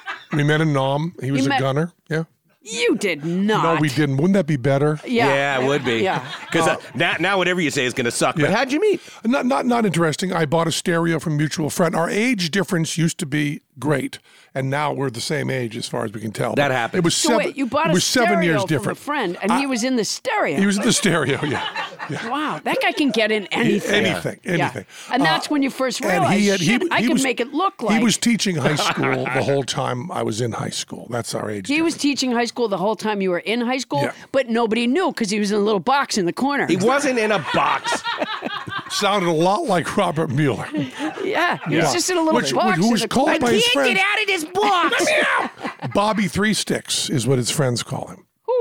He was a gunner. Yeah.
You did not.
No, we didn't. Wouldn't that be better?
Yeah, it would be.
Yeah.
Because now whatever you say is going to suck. But how'd you meet?
Not interesting. I bought a stereo from a mutual friend. Our age difference used to be great, and now we're the same age as far as we can tell.
That happened.
It was
so wait, you bought a stereo
7 years
from
different.
a friend, and he was in the stereo.
He was in the stereo. Yeah.
Wow, that guy can get in anything.
Anything.
Yeah. And that's when you first realized, I can make it look like.
He was teaching high school the whole time I was in high school. That's our age.
He was teaching high school the whole time you were in high school, but nobody knew because he was in a little box in the corner.
He wasn't in a box.
Sounded a lot like Robert Mueller.
Yeah, he was just in a little box.
Who was called by his friends.
I can't get out of this box.
Bobby Three Sticks is what his friends call him.
Who?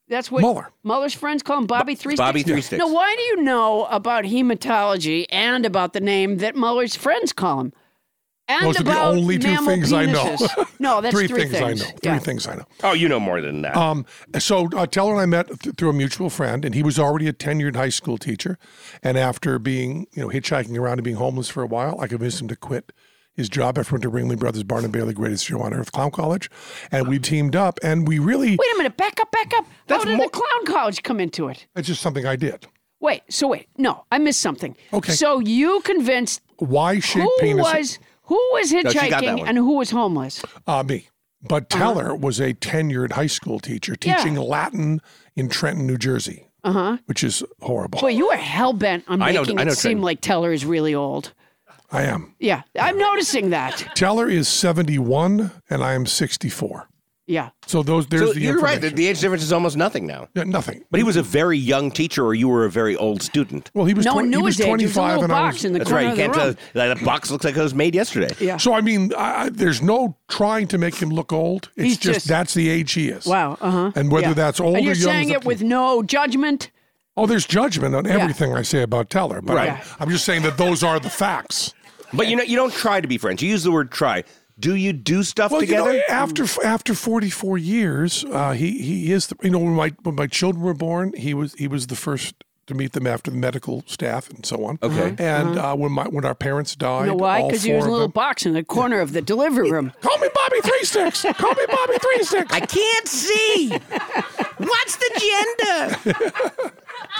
That's what Mueller's friends call him, Bobby Three Sticks?
Bobby Three Sticks.
Now, why do you know about hematology and about the name that Mueller's friends call him? And
those are the only two things I know.
No, that's
three
things
I know. Three things I know.
Oh, you know more than that.
So Teller and I met through a mutual friend, and he was already a tenured high school teacher. And after being, hitchhiking around and being homeless for a while, I convinced him to quit his job after went to Ringling Brothers Barnum and Bailey Greatest Show on Earth Clown College. And we teamed up, and we really...
Wait a minute, back up. How did the Clown College come into it?
It's just something I did.
Wait. No, I missed something.
Okay.
So you convinced...
Y-shaped penis...
Who was hitchhiking and who was homeless?
Me. But Teller was a tenured high school teacher teaching Latin in Trenton, New Jersey, which is horrible.
Boy, you are hell-bent on making it seem like Teller is really old.
I am.
Yeah, I'm noticing that.
Teller is 71, and I am 64.
Yeah.
So
you're right. The age difference is almost nothing now.
Yeah, nothing.
But he was a very young teacher, or you were a very old student.
Well, he was.
No one knew his age.
25,
He was a little
and
box in the
That's
corner
right. You
of
can't
the room.
tell. That box looks like it was made yesterday.
Yeah.
So I mean, there's no trying to make him look old. It's just that's the age he is.
Wow.
And whether that's old or young.
And you're saying it with no judgment.
Oh, there's judgment on everything I say about Teller, but I'm just saying that those are the facts.
But you don't try to be friends. You use the word try. Do you do stuff together?
After 44 years, he is. When my children were born, he was the first to meet them after the medical staff and so on.
Okay.
And when our parents died,
You know why? Because he was in a little box in the corner of the delivery room.
Call me Bobby Three Sticks. Call me Bobby Three Sticks.
I can't see. What's the gender?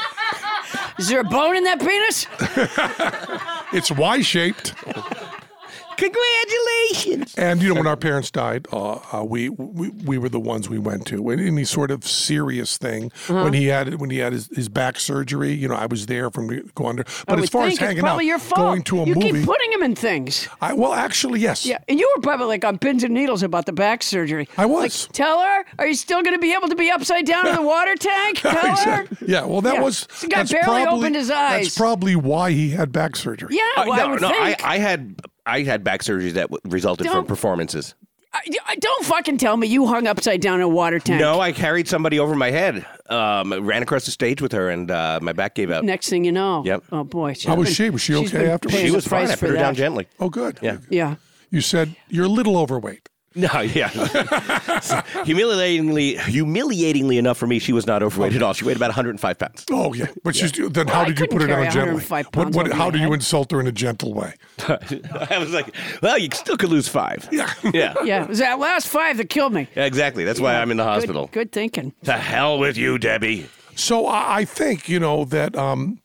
Is there a bone in that penis?
It's Y-shaped.
Congratulations!
And when our parents died, we were the ones we went to. Any sort of serious thing when he had his back surgery, I was there from going under. But as far as hanging out,
your fault.
going to a movie,
you keep putting him in things.
Well, actually, yes.
Yeah, and you were probably like on pins and needles about the back surgery.
I was.
Like, Teller, are you still going to be able to be upside down in the water tank? Teller?
Exactly. Yeah. Well, that was.
The guy barely opened his eyes.
That's probably why he had back surgery.
Yeah. Well, I would think.
I had back surgeries that resulted from performances.
Don't fucking tell me you hung upside down in a water tank.
No, I carried somebody over my head, ran across the stage with her, and my back gave out.
Next thing you know.
Yep.
Oh, boy.
How was she? Was she okay afterwards?
She was fine. I put her down gently.
Oh, good.
Yeah.
Yeah.
You said you're a little overweight.
No, yeah. Humiliatingly enough for me, she was not overweight at all. She weighed about 105 pounds.
Oh, yeah. But then how did you put her down gently? How did you insult her in a gentle way?
I was like, well, you still could lose 5.
Yeah.
Yeah.
Yeah. It was that last 5 that killed me.
Yeah, exactly. That's why I'm in the hospital.
Good thinking.
To hell with you, Debbie.
So I think, that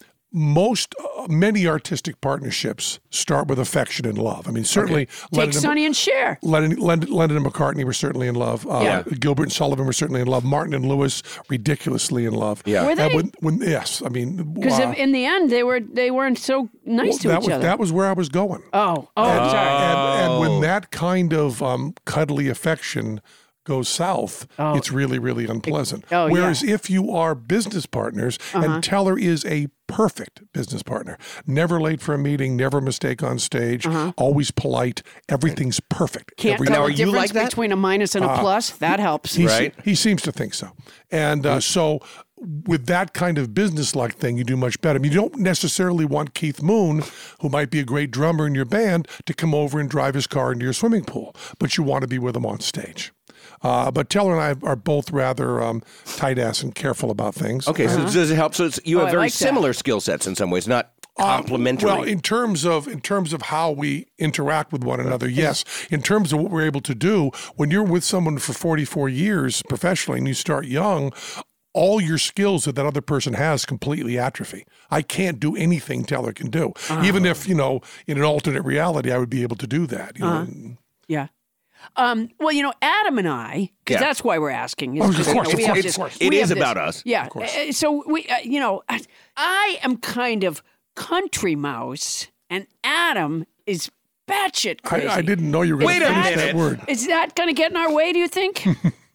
many artistic partnerships start with affection and love. I mean, certainly
Take Sonny and Cher.
Lennon and McCartney were certainly in love. Gilbert and Sullivan were certainly in love. Martin and Lewis, ridiculously in love.
Yeah.
Were they?
Yes. I mean,
because in the end, they weren't so nice to each other.
That was where I was going.
Oh, I'm sorry.
And when that kind of cuddly affection goes south, it's really, really unpleasant. Whereas if you are business partners, and Teller is a perfect business partner, never late for a meeting, never mistake on stage, always polite, everything's perfect.
Can't tell the difference between a minus and a plus. That helps.
He seems to think so. And so with that kind of business-like thing, you do much better. I mean, you don't necessarily want Keith Moon, who might be a great drummer in your band, to come over and drive his car into your swimming pool, but you want to be with him on stage. But Teller and I are both rather tight-ass and careful about things.
Okay, so does it help? So you have very similar skill sets in some ways, not complementary.
Well, in terms of how we interact with one another, yes. In terms of what we're able to do, when you're with someone for 44 years professionally and you start young, all your skills that other person has completely atrophy. I can't do anything Teller can do. Even if, in an alternate reality, I would be able to do that.
Yeah. Well, Adam and I, because that's why we're asking.
Of course.
It is about us.
Yeah. So we, I am kind of country mouse, and Adam is batshit crazy.
I didn't know you were going to finish that word.
Is that going to get in our way, do you think?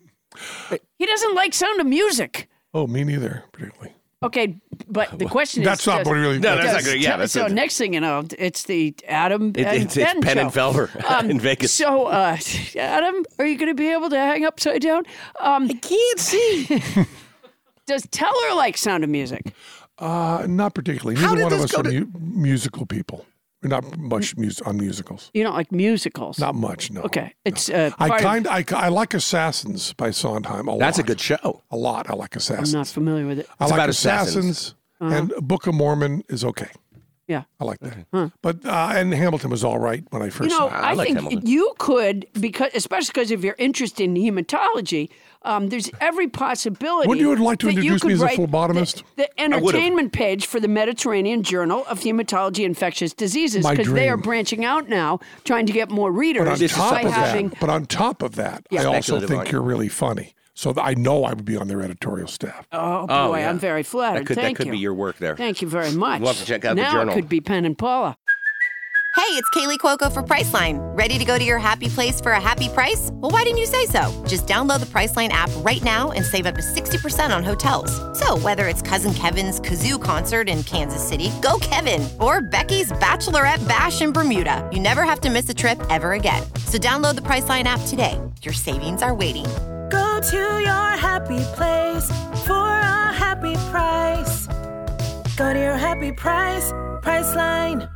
He doesn't like Sound of Music.
Oh, me neither, particularly.
Okay, but the question
that's
is...
not what really...
No, that's not good. Yeah,
so next thing you know, it's the Adam
it's
Ben
Penn
show.
and Felber in Vegas.
So, Adam, are you going to be able to hang upside down?
I can't see.
Does Teller like Sound of Music?
Not particularly. Neither one of us are musical people. We're not much on musicals.
You don't like musicals?
Not much, no.
Okay. It's
I like Assassins by Sondheim a lot.
That's a good show.
A lot. I like Assassins.
I'm not familiar with it.
I like Assassins. And Book of Mormon is okay.
Yeah.
I like that. Huh. But and Hamilton was all right when I first saw it.
I think Hamilton. You could, especially because of your interest in hematology, there's every possibility.
Would you like to introduce me as a phlebotomist?
The entertainment page for the Mediterranean Journal of Hematology Infectious Diseases, because they are branching out now, trying to get more readers.
But on top of that, I also think you're really funny. So I know I would be on their editorial staff.
Oh, boy, I'm very flattered.
That could be your work there.
Thank you very much.
We'll have to check out the
Now
journal.
It could be Penn and Paula.
Hey, it's Kaylee Cuoco for Priceline. Ready to go to your happy place for a happy price? Well, why didn't you say so? Just download the Priceline app right now and save up to 60% on hotels. So whether it's Cousin Kevin's Kazoo Concert in Kansas City, go Kevin, or Becky's Bachelorette Bash in Bermuda, you never have to miss a trip ever again. So download the Priceline app today. Your savings are waiting.
Go to your happy place for a happy price. Go to your happy price, Priceline.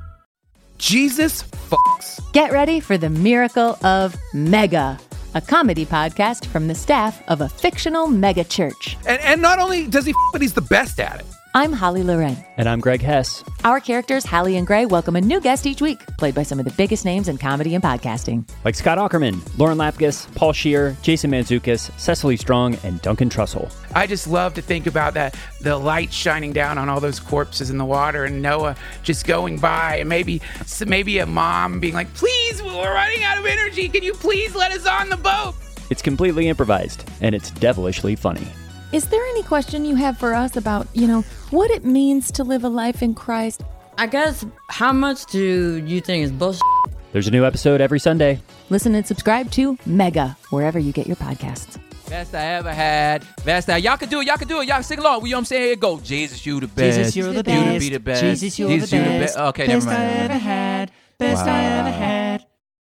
Jesus fucks.
Get ready for the miracle of Mega, a comedy podcast from the staff of a fictional mega church.
And not only does he but he's the best at it.
I'm Holly Loren.
And I'm Greg Hess.
Our characters, Hallie and Gray, welcome a new guest each week, played by some of the biggest names in comedy and podcasting.
Like Scott Aukerman, Lauren Lapkus, Paul Scheer, Jason Mantzoukas, Cecily Strong, and Duncan Trussell.
I just love to think about that, the light shining down on all those corpses in the water and Noah just going by, and maybe a mom being like, please, we're running out of energy. Can you please let us on the boat?
It's completely improvised, and it's devilishly funny.
Is there any question you have for us about, what it means to live a life in Christ?
I guess, how much do you think is bullshit?
There's a new episode every Sunday.
Listen and subscribe to Mega, wherever you get your podcasts.
Best I ever had. Best I... Y'all can do it. Y'all sing along. You know what I'm saying? Here it go. Jesus, you the best.
Jesus, you're the best.
You to be the best.
Jesus, you're the best.
Okay,
best
never mind.
I ever had. Best I ever had.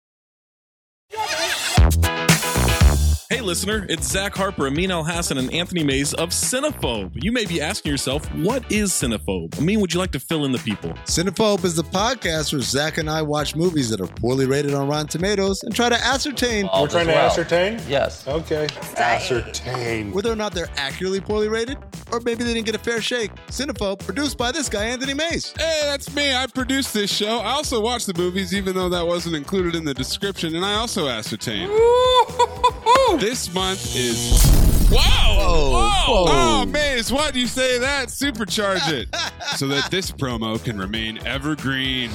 Hey listener, it's Zach Harper, Amin Elhassan, and Anthony Mays of Cinephobe. You may be asking yourself, what is Cinephobe? Amin, would you like to fill in the people?
Cinephobe is the podcast where Zach and I watch movies that are poorly rated on Rotten Tomatoes and try to ascertain...
We're trying to ascertain?
Yes.
Okay. Ascertain.
Whether or not they're accurately poorly rated, or maybe they didn't get a fair shake. Cinephobe, produced by this guy, Anthony Mays.
Hey, that's me. I produced this show. I also watch the movies, even though that wasn't included in the description, and I also ascertain. This month is... Whoa! Whoa! Oh, Maze, why do you say that? Supercharge it so that this promo can remain evergreen.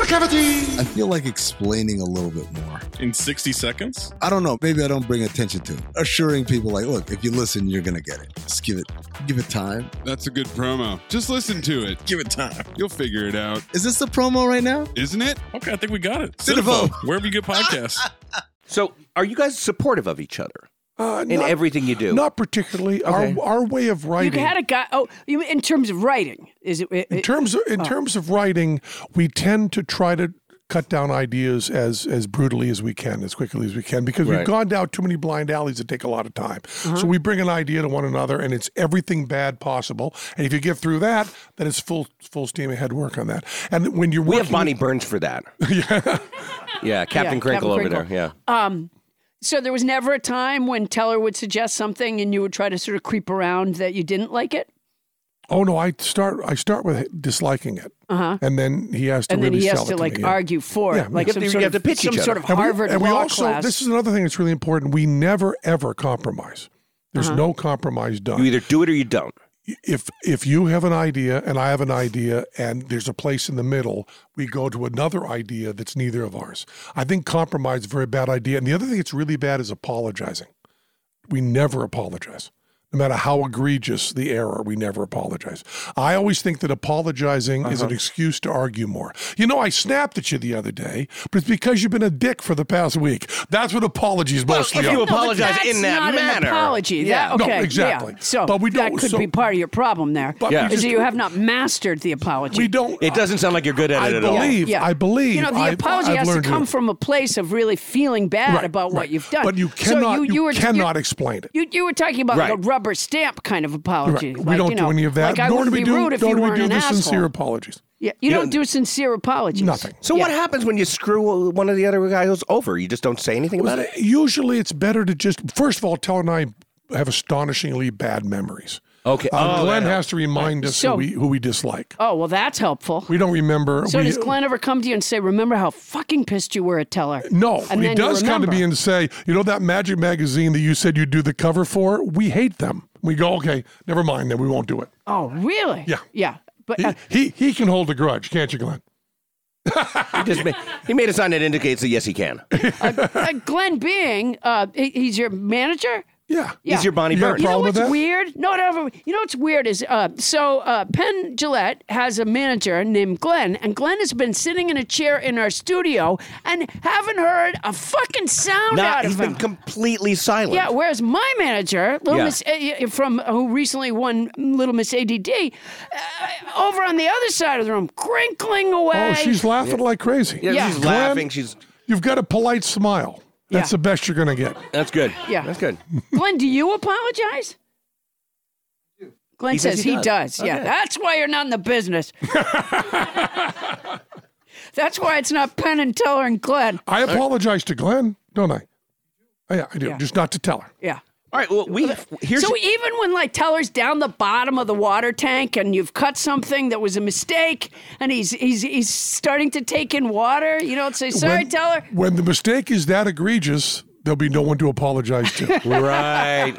I feel like explaining a little bit more.
In 60 seconds?
I don't know. Maybe I don't bring attention to it. Assuring people like, look, if you listen, you're going to get it. Just give it time.
That's a good promo. Just listen to it.
Give it time.
You'll figure it out.
Is this the promo right now?
Isn't it? Okay, I think we got it.
Cinephobe.
Wherever you get podcasts.
So, are you guys supportive of each other in everything you do?
Not particularly. Okay. Our way of writing.
You had a guy. Oh, you in terms of writing? Is it
in terms of writing? We tend to try to cut down ideas as brutally as we can, as quickly as we can, because we've gone down too many blind alleys that take a lot of time. So we bring an idea to one another, and it's everything bad possible. And if you get through that, then it's full steam ahead work on that. And when you're
we have Bonnie Burns for that. Yeah, Captain Crinkle over there. Yeah.
So there was never a time when Teller would suggest something and you would try to sort of creep around that you didn't like it?
Oh no, I start with disliking it, and then he has to
and
really
then he
sell
has to
it to
like
me,
argue for it, like some sort of
and
Harvard
we
law
also,
class.
This is another thing that's really important. We never ever compromise. There's no compromise done.
You either do it or you don't.
If you have an idea and I have an idea and there's a place in the middle, we go to another idea that's neither of ours. I think compromise is a very bad idea. And the other thing that's really bad is apologizing. We never apologize. No matter how egregious the error, we never apologize. I always think that apologizing is an excuse to argue more. You know, I snapped at you the other day, but it's because you've been a dick for the past week. That's what apologies mostly are.
If you apologize in that
manner.
An
apology.
Yeah.
Okay.
No, exactly.
Yeah. So
but we don't,
that could be part of your problem there. Is that you have not mastered the apology.
We don't.
It doesn't sound like you're good at it at all.
I believe.
You know, the apology has to come from a place of really feeling bad about what you've done.
But you cannot, you cannot explain it.
You were talking about like a rubber stamp kind of apology.
Right. We don't do any of that.
Like I wouldn't be rude if you weren't an asshole.
Sincere apologies.
Yeah, you don't do sincere apologies.
Nothing.
So what happens when you screw one of the other guys over? You just don't say anything about it?
Usually it's better to just, first of all, Teller and I have astonishingly bad memories.
Okay.
Glenn has to remind us who we dislike.
Oh, well, that's helpful.
We don't remember.
So does Glenn ever come to you and say, remember how fucking pissed you were at Teller?
No,
and
he does come to me and say, you know that Magic magazine that you said you'd do the cover for? We hate them. We go, okay, never mind, then we won't do it.
Oh, really?
Yeah.
Yeah. But
he can hold a grudge, can't you, Glenn?
He made a sign that indicates that yes, he can.
Glenn being, he's your manager?
Yeah.
He's your Bonnie Byrne.
You know what's weird? No. You know what's weird is, Penn Jillette has a manager named Glenn, and Glenn has been sitting in a chair in our studio and haven't heard a fucking sound out of him.
He's been completely silent.
Yeah, whereas my manager, Miss, who recently won Little Miss ADD, over on the other side of the room, crinkling away.
Oh, she's laughing like crazy.
Yeah, she's laughing.
You've got a polite smile. That's the best you're going to get.
That's good.
Yeah.
That's good.
Glenn, do you apologize? Glenn says he does.
Okay.
Yeah, that's why you're not in the business. That's why it's not Penn and Teller and Glenn.
I apologize to Glenn, don't I? Yeah, I do. Yeah. Just not to Teller.
Yeah.
All right, well,
So even when Teller's down the bottom of the water tank and you've cut something that was a mistake and he's starting to take in water, you don't say, sorry, Teller.
When the mistake is that egregious, there'll be no one to apologize to.
Right.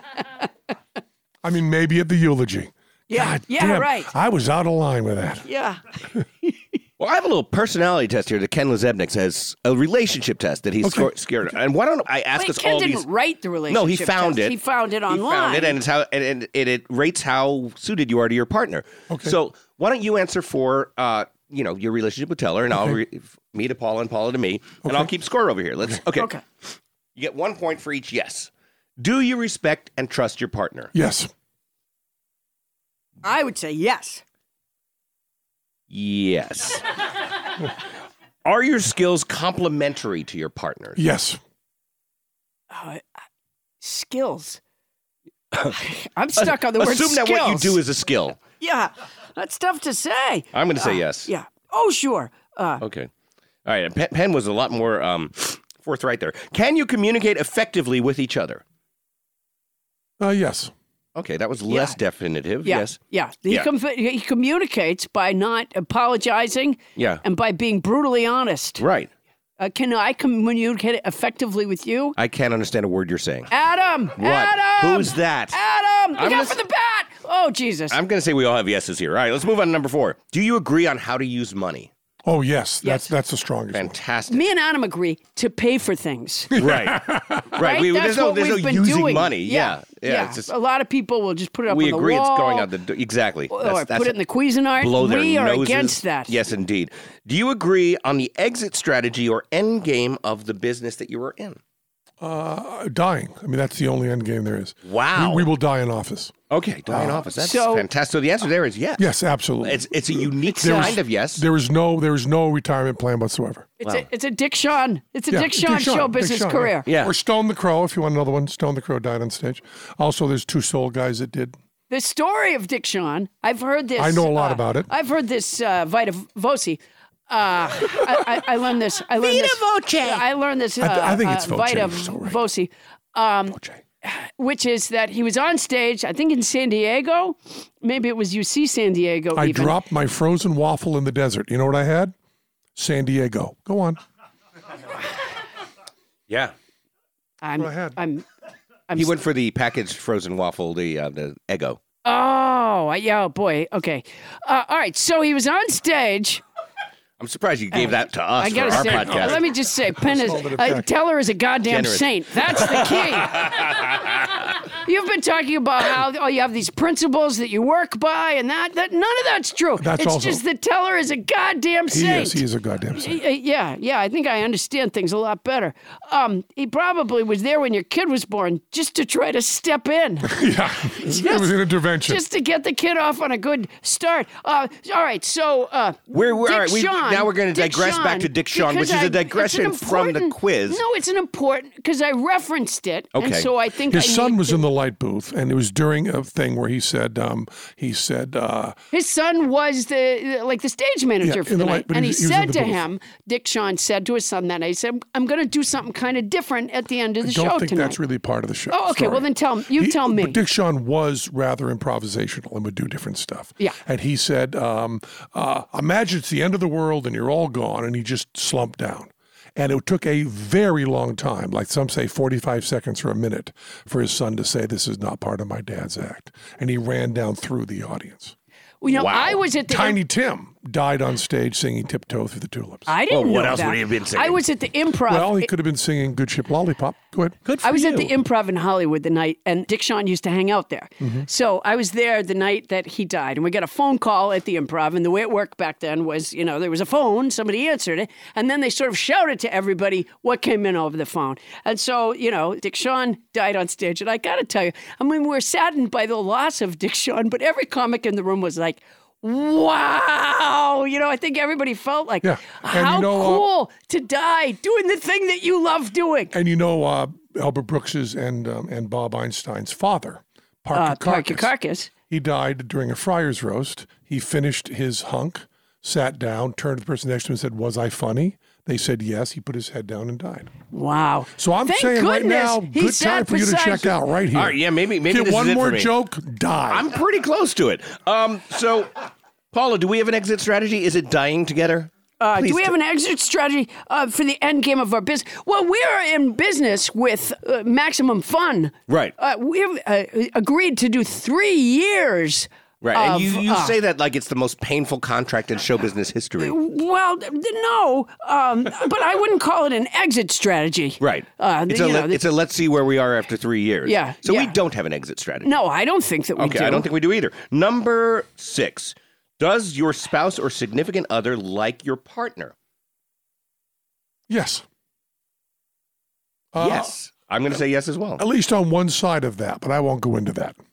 I mean, maybe at the eulogy.
Yeah,
God damn,
right.
I was out of line with that.
Yeah.
Well, I have a little personality test here that Ken Lezebnik says, a relationship test that he's scared of. And why don't I ask us
Ken
all
didn't
these...
write the relationship
No, he found
test.
it.
He found it online.
He found it, and it's how it rates how suited you are to your partner. Okay. So why don't you answer for your relationship with Teller, and I'll me to Paula and Paula to me, and I'll keep score over here. Okay. You get 1 point for each yes. Do you respect and trust your partner?
Yes.
I would say yes.
Yes. Are your skills complementary to your partner's?
Yes.
Skills. I'm stuck on the word
Assume
skills.
that what you do is a skill.
Yeah, that's tough to say.
I'm going to say yes.
Yeah. Oh, sure.
Okay. All right. Penn was a lot more forthright there. Can you communicate effectively with each other?
Yes.
Okay, that was less definitive.
Yeah.
Yes.
Yeah. He communicates by not apologizing.
Yeah.
And by being brutally honest.
Right.
Can I communicate effectively with you?
I can't understand a word you're saying.
Adam!
What?
Adam!
Who's that?
Adam! Look out for the bat! Oh, Jesus.
I'm going to say we all have yeses here. All right, let's move on to number 4. Do you agree on how to use money?
Oh, yes. That's the strongest.
Fantastic.
Me and Adam agree to pay for things.
Right. Right.
That's
there's
what
no
we've been
using
doing.
money. Yeah.
It's just, a lot of people will just put it up on
we
the
agree
wall.
it's going out the exactly.
Or put it in the Cuisinart.
Blow their
We are
noses.
against that.
Yes, indeed. Do you agree on the exit strategy or end game of the business that you are in?
Dying. I mean, that's the only end game there is.
Wow.
We will die in office.
Okay, die in office. That's fantastic. So the answer there is yes.
Yes, absolutely.
It's a unique kind of yes.
There is no retirement plan whatsoever.
It's a Dick Shawn. It's a Dick Shawn show business career.
Yeah.
Or Stone the Crow, if you want another one. Stone the Crow died on stage. Also, there's 2 soul guys that did.
The story of Dick Shawn, I've heard this.
I know a lot about it.
I've heard this Vita Voce. I learned this. I learned this.
I think it's Voce.
Vita Voce. Which is that he was on stage, I think in San Diego. Maybe it was UC San Diego.
I dropped my frozen waffle in the desert. You know what I had? San Diego. Go on.
Yeah. He went for the packaged frozen waffle, the Eggo.
Oh, yeah, boy. Okay. All right. So he was on stage.
I'm surprised you gave that to us for our podcast.
Let me just say, Teller is a goddamn saint. That's the key. You've been talking about how you have these principles that you work by, and that none of that's true. It's just that Teller is a goddamn saint.
He is a goddamn saint.
Yeah. I think I understand things a lot better. He probably was there when your kid was born just to try to step in.
Yeah, it was an intervention.
Just to get the kid off on a good start. All right, so
now we're going to digress back to Dick Shawn, which is a digression from the quiz.
No, it's an important, because I referenced it.
Okay.
And so I think
his son was in the light booth, and it was during a thing where he said,
his son was the stage manager for the night. And he said to him, Dick Shawn said to his son that night, he said, I'm going to do something kind of different at the end of the show tonight. I don't think that's
really part of the show.
Oh, okay. Sorry. Well, then tell me.
But Dick Shawn was rather improvisational and would do different stuff.
Yeah.
And he said, imagine it's the end of the world and you're all gone, and he just slumped down. And it took a very long time, like some say 45 seconds or a minute, for his son to say, this is not part of my dad's act. And he ran down through the audience.
Well, I was at the
Tiny Tim died on stage singing Tiptoe Through the Tulips.
I didn't know
what else
that.
would he have been singing?
I was at the Improv.
Well, he could have been singing Good Ship Lollipop. Go ahead.
Good for
I was
you.
at the Improv in Hollywood the night, and Dick Shawn used to hang out there.
Mm-hmm.
So I was there the night that he died, and we got a phone call at the Improv, and the way it worked back then was, there was a phone, somebody answered it, and then they sort of shouted to everybody what came in over the phone. And so, Dick Shawn died on stage, and I got to tell you, we're saddened by the loss of Dick Shawn, but every comic in the room was like, wow. I think everybody felt like, how cool to die doing the thing that you love doing.
And Albert Brooks's and Bob Einstein's father, Parker
Carcass.
He died during a Friar's roast. He finished his hunk, sat down, turned to the person next to him and said, was I funny? They said yes. He put his head down and died.
Wow.
So I'm saying right now, good time for you to check out right here.
All right, yeah, maybe
get
this
one
is it
more
for me.
joke, die.
I'm pretty close to it. So, Paula, do we have an exit strategy? Is it dying together?
Do we have an exit strategy for the end game of our business? Well, we're in business with Maximum Fun.
Right.
We've agreed to do 3 years.
Right, and you say that like it's the most painful contract in show business history.
Well, no, but I wouldn't call it an exit strategy.
Right. It's a let's see where we are after 3 years.
Yeah.
So we don't have an exit strategy.
No, I don't think that we do.
Okay, I don't think we do either. Number 6. Does your spouse or significant other like your partner?
Yes.
Yes. I'm going to say yes as well.
At least on one side of that, but I won't go into that.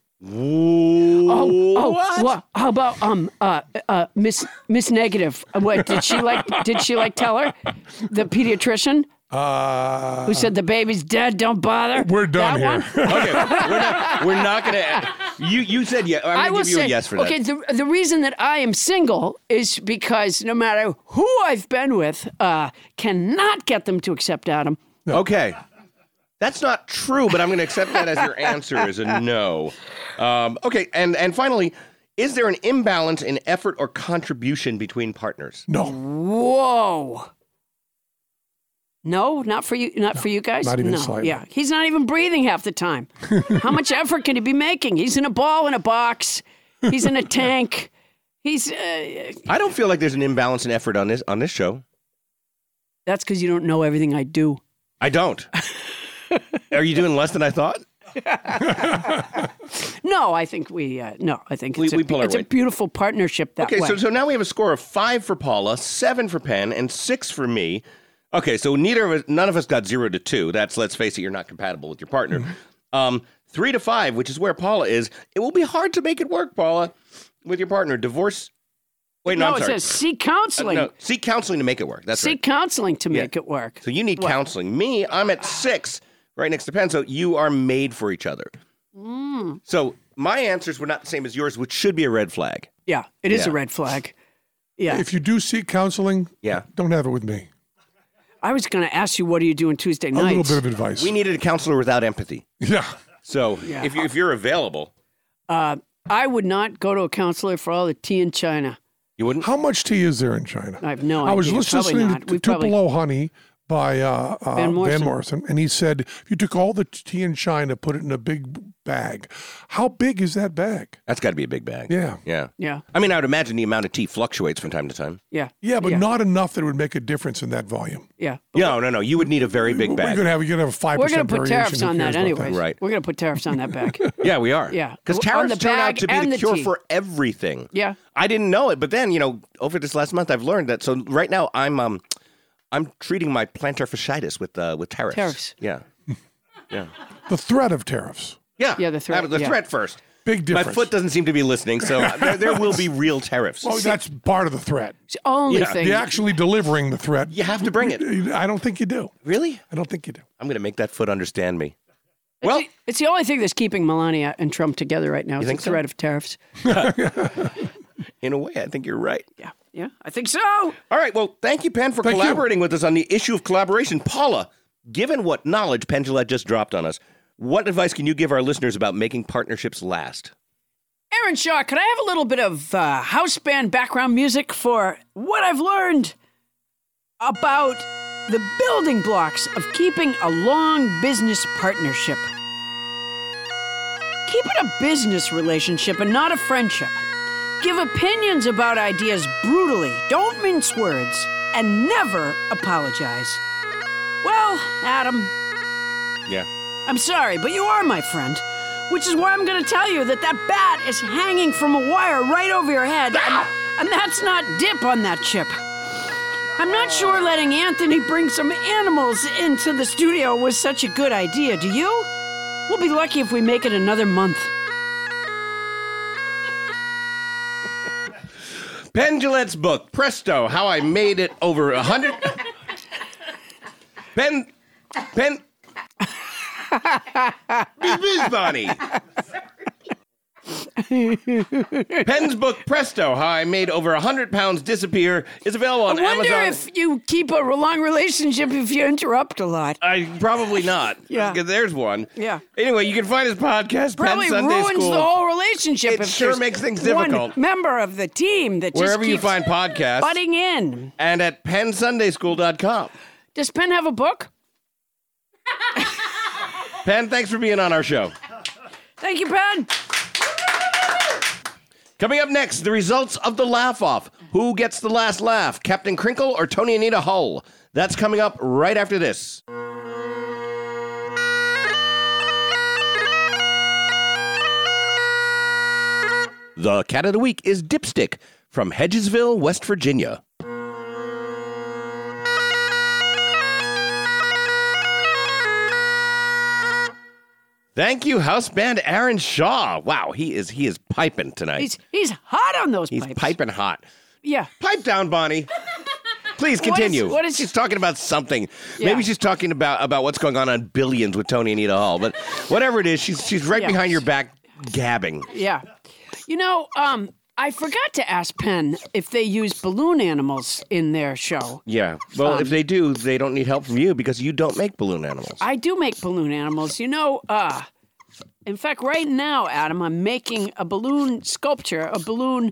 What? How about Miss Negative? What did she like? Did she like Teller, the pediatrician? Who said the baby's dead? Don't bother.
We're done here.
Okay, we're not going to. You said yes. I'm going to give you a yes for that.
Okay, the reason that I am single is because no matter who I've been with, cannot get them to accept Adam.
No.
Okay. That's not true, but I'm going to accept that as your answer is a no. Okay, and finally, is there an imbalance in effort or contribution between partners?
No.
Whoa. No, not for you. Not for you guys.
Not even slightly.
Yeah, he's not even breathing half the time. How much effort can he be making? He's in a ball in a box. He's in a tank. He's.
I don't feel like there's an imbalance in effort on this show.
That's because you don't know everything I do.
I don't. Are you doing less than I thought?
No, I think we. No, I think it's
a
beautiful partnership that way.
Okay, so now we have a score of 5 for Paula, 7 for Penn, and 6 for me. Okay, so none of us got 0 to 2. That's, let's face it, you're not compatible with your partner. 3 to 5, which is where Paula is. It will be hard to make it work, Paula, with your partner. Divorce. Wait, no, I'm sorry.
It says seek counseling.
No, seek counseling to make it work. That's right.
Seek counseling to make it work.
So you need counseling. Me, I'm at 6, right next to Penn. So you are made for each other. So my answers were not the same as yours, which should be a red flag.
Yeah, it is a red flag. Yeah.
If you do seek counseling, don't have it with me.
I was going to ask you, what are you doing Tuesday nights?
A little bit of advice.
We needed a counselor without empathy.
Yeah.
So if you're available.
I would not go to a counselor for all the tea in China.
You wouldn't?
How much tea is there in China?
I have no idea.
I was listening to Tupelo Honey by Van Morrison, and he said, if you took all the tea in China, put it in a big bag, how big is that bag?
That's got to be a big bag.
Yeah.
Yeah.
I mean, I would imagine the amount of tea fluctuates from time to time.
Yeah.
Yeah, but not enough that it would make a difference in that volume.
Yeah.
No. You would need a very big bag.
You're going to have a 5%
We're going to put
variation.
tariffs on that anyway.
Right.
We're going to put tariffs on that bag.
Yeah, we are.
Yeah.
Because tariffs turn out to be the cure
tea.
for everything.
Yeah.
I didn't know it, but then, over this last month, I've learned that. So right now, I'm treating my plantar fasciitis with tariffs.
Tariffs.
Yeah. Yeah.
The threat of tariffs.
Yeah.
Yeah, the threat.
The threat first.
Big difference.
My foot doesn't seem to be listening, so there will be real tariffs.
Well, that's part of the threat.
It's the only thing.
You're actually delivering the threat.
You have to bring it.
I don't think you do.
Really?
I don't think you do.
I'm going to make that foot understand me. Well,
it's the only thing that's keeping Melania and Trump together right now. It's the threat of tariffs.
In a way, I think you're right.
Yeah, I think so.
All right, well, thank you, Penn, for collaborating with us on the issue of collaboration. Paula, given what knowledge Penn Jillette just dropped on us, what advice can you give our listeners about making partnerships last?
Aaron Shaw, could I have a little bit of house band background music for what I've learned about the building blocks of keeping a long business partnership? Keep it a business relationship and not a friendship. Give opinions about ideas brutally, don't mince words, and never apologize. Well, Adam.
Yeah.
I'm sorry, but you are my friend. Which is why I'm going to tell you that bat is hanging from a wire right over your head, and that's not dip on that chip. I'm not sure letting Anthony bring some animals into the studio was such a good idea, do you? We'll be lucky if we make it another month.
Penn Jillette's book, Presto, How I Made It Over 100... Penn... Biz Bonnie. Penn's book, Presto, How I Made Over 100 Pounds Disappear, is available on Amazon.
I wonder if you keep a long relationship if you interrupt a lot.
Probably not.
Yeah.
Because there's one.
Yeah.
Anyway, you can find his podcast,
Probably
Penn Sunday
ruins
School.
the whole relationship.
It
if
sure makes things difficult.
One member of the team that
Wherever
just
you
keeps
find podcasts.
butting in.
And at PennSundaySchool.com.
Does Penn have a book?
Penn, thanks for being on our show.
Thank you, Penn.
Coming up next, the results of the laugh-off. Who gets the last laugh, Captain Crinkle or Tony Anita Hull? That's coming up right after this. The cat of the week is Dipstick from Hedgesville, West Virginia. Thank you, house band Aaron Shaw. Wow, he is piping tonight.
He's hot on those
He's
pipes.
piping hot.
Yeah.
Pipe down, Bonnie. Please continue.
What is
she's talking about something?
Yeah.
Maybe she's talking about what's going on Billions with Tony Anita Hull. But whatever it is, she's right behind your back gabbing.
Yeah. You know, I forgot to ask Penn if they use balloon animals in their show.
Yeah. Well, if they do, they don't need help from you because you don't make balloon animals.
I do make balloon animals. You know, in fact, right now, Adam, I'm making a balloon sculpture of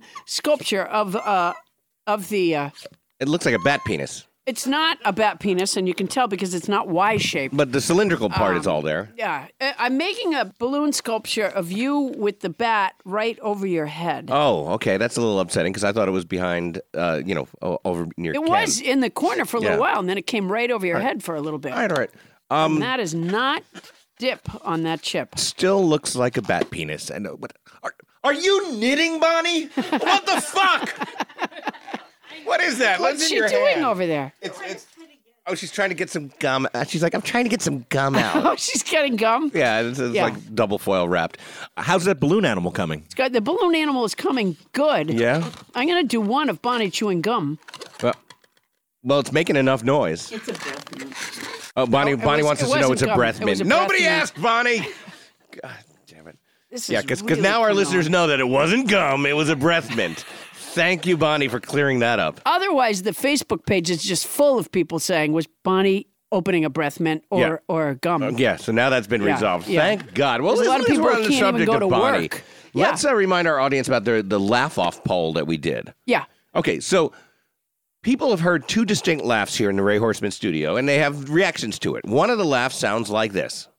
the...
It looks like a bat penis.
It's not a bat penis, and you can tell because it's not Y-shaped.
But the cylindrical part is all there.
Yeah. I'm making a balloon sculpture of you with the bat right over your head.
Oh, okay. That's a little upsetting because I thought it was behind, over near
It
Ken.
was in the corner for a little while, and then it came right over your head for a little bit.
All right.
And that is not dip on that chip.
Still looks like a bat penis. And are you knitting, Bonnie? What the fuck? What is that?
What's she doing over there?
Oh, she's trying to get some gum. She's like, I'm trying to get some gum out.
Oh, she's getting gum?
Yeah, it's like double foil wrapped. How's that balloon animal coming?
The balloon animal is coming good.
Yeah?
I'm going to do one of Bonnie chewing gum.
Well, it's making enough noise.
It's a breath mint.
Oh, Bonnie wants us to know it's a breath mint. Nobody asked, Bonnie! God damn it. Because now our listeners know that it wasn't gum, it was a breath mint. Thank you, Bonnie, for clearing that up.
Otherwise, the Facebook page is just full of people saying, was Bonnie opening a breath mint or gum?
So now that's been resolved.
Yeah.
Thank God. Well,
there's a lot of people
we're on
who
the
can't even
subject
go to
of Bonnie.
work.
Let's remind our audience about the laugh-off poll that we did.
Yeah.
Okay, so people have heard two distinct laughs here in the Ray Horseman studio, and they have reactions to it. One of the laughs sounds like this.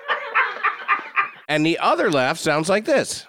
And the other laugh sounds like this.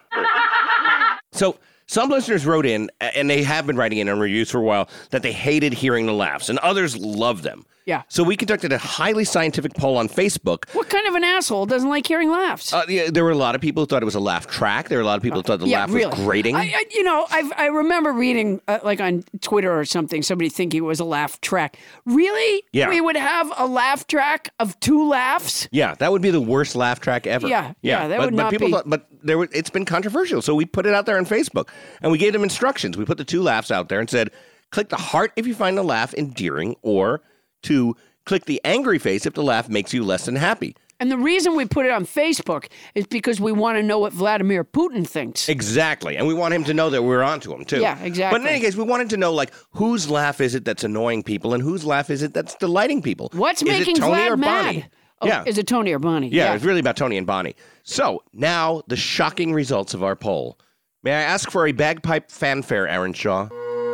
So some listeners wrote in, and they have been writing in on reviews for a while, that they hated hearing the laughs, and others loved them.
Yeah.
So we conducted a highly scientific poll on Facebook.
What kind of an asshole doesn't like hearing laughs?
There were a lot of people who thought it was a laugh track. There were a lot of people who thought the laugh was grating.
I remember reading, like on Twitter or something, somebody thinking it was a laugh track. Really?
Yeah.
We would have a laugh track of two laughs?
Yeah, that would be the worst laugh track ever.
Yeah, that would not
people
be...
Thought, it's been controversial, so we put it out there on Facebook, and we gave them instructions. We put the two laughs out there and said, click the heart if you find the laugh endearing, or 2, click the angry face if the laugh makes you less than happy.
And the reason we put it on Facebook is because we want to know what Vladimir Putin thinks.
Exactly. And we want him to know that we're onto him, too.
Yeah, exactly.
But in any case, we wanted to know, like, whose laugh is it that's annoying people and whose laugh is it that's delighting people?
What's
is
making
it Tony
Vlad
or
mad?
Bonnie?
Oh,
yeah.
Is it Tony or Bonnie?
Yeah, it's really about Tony and Bonnie. So, now the shocking results of our poll. May I ask for a bagpipe fanfare, Aaron Shaw?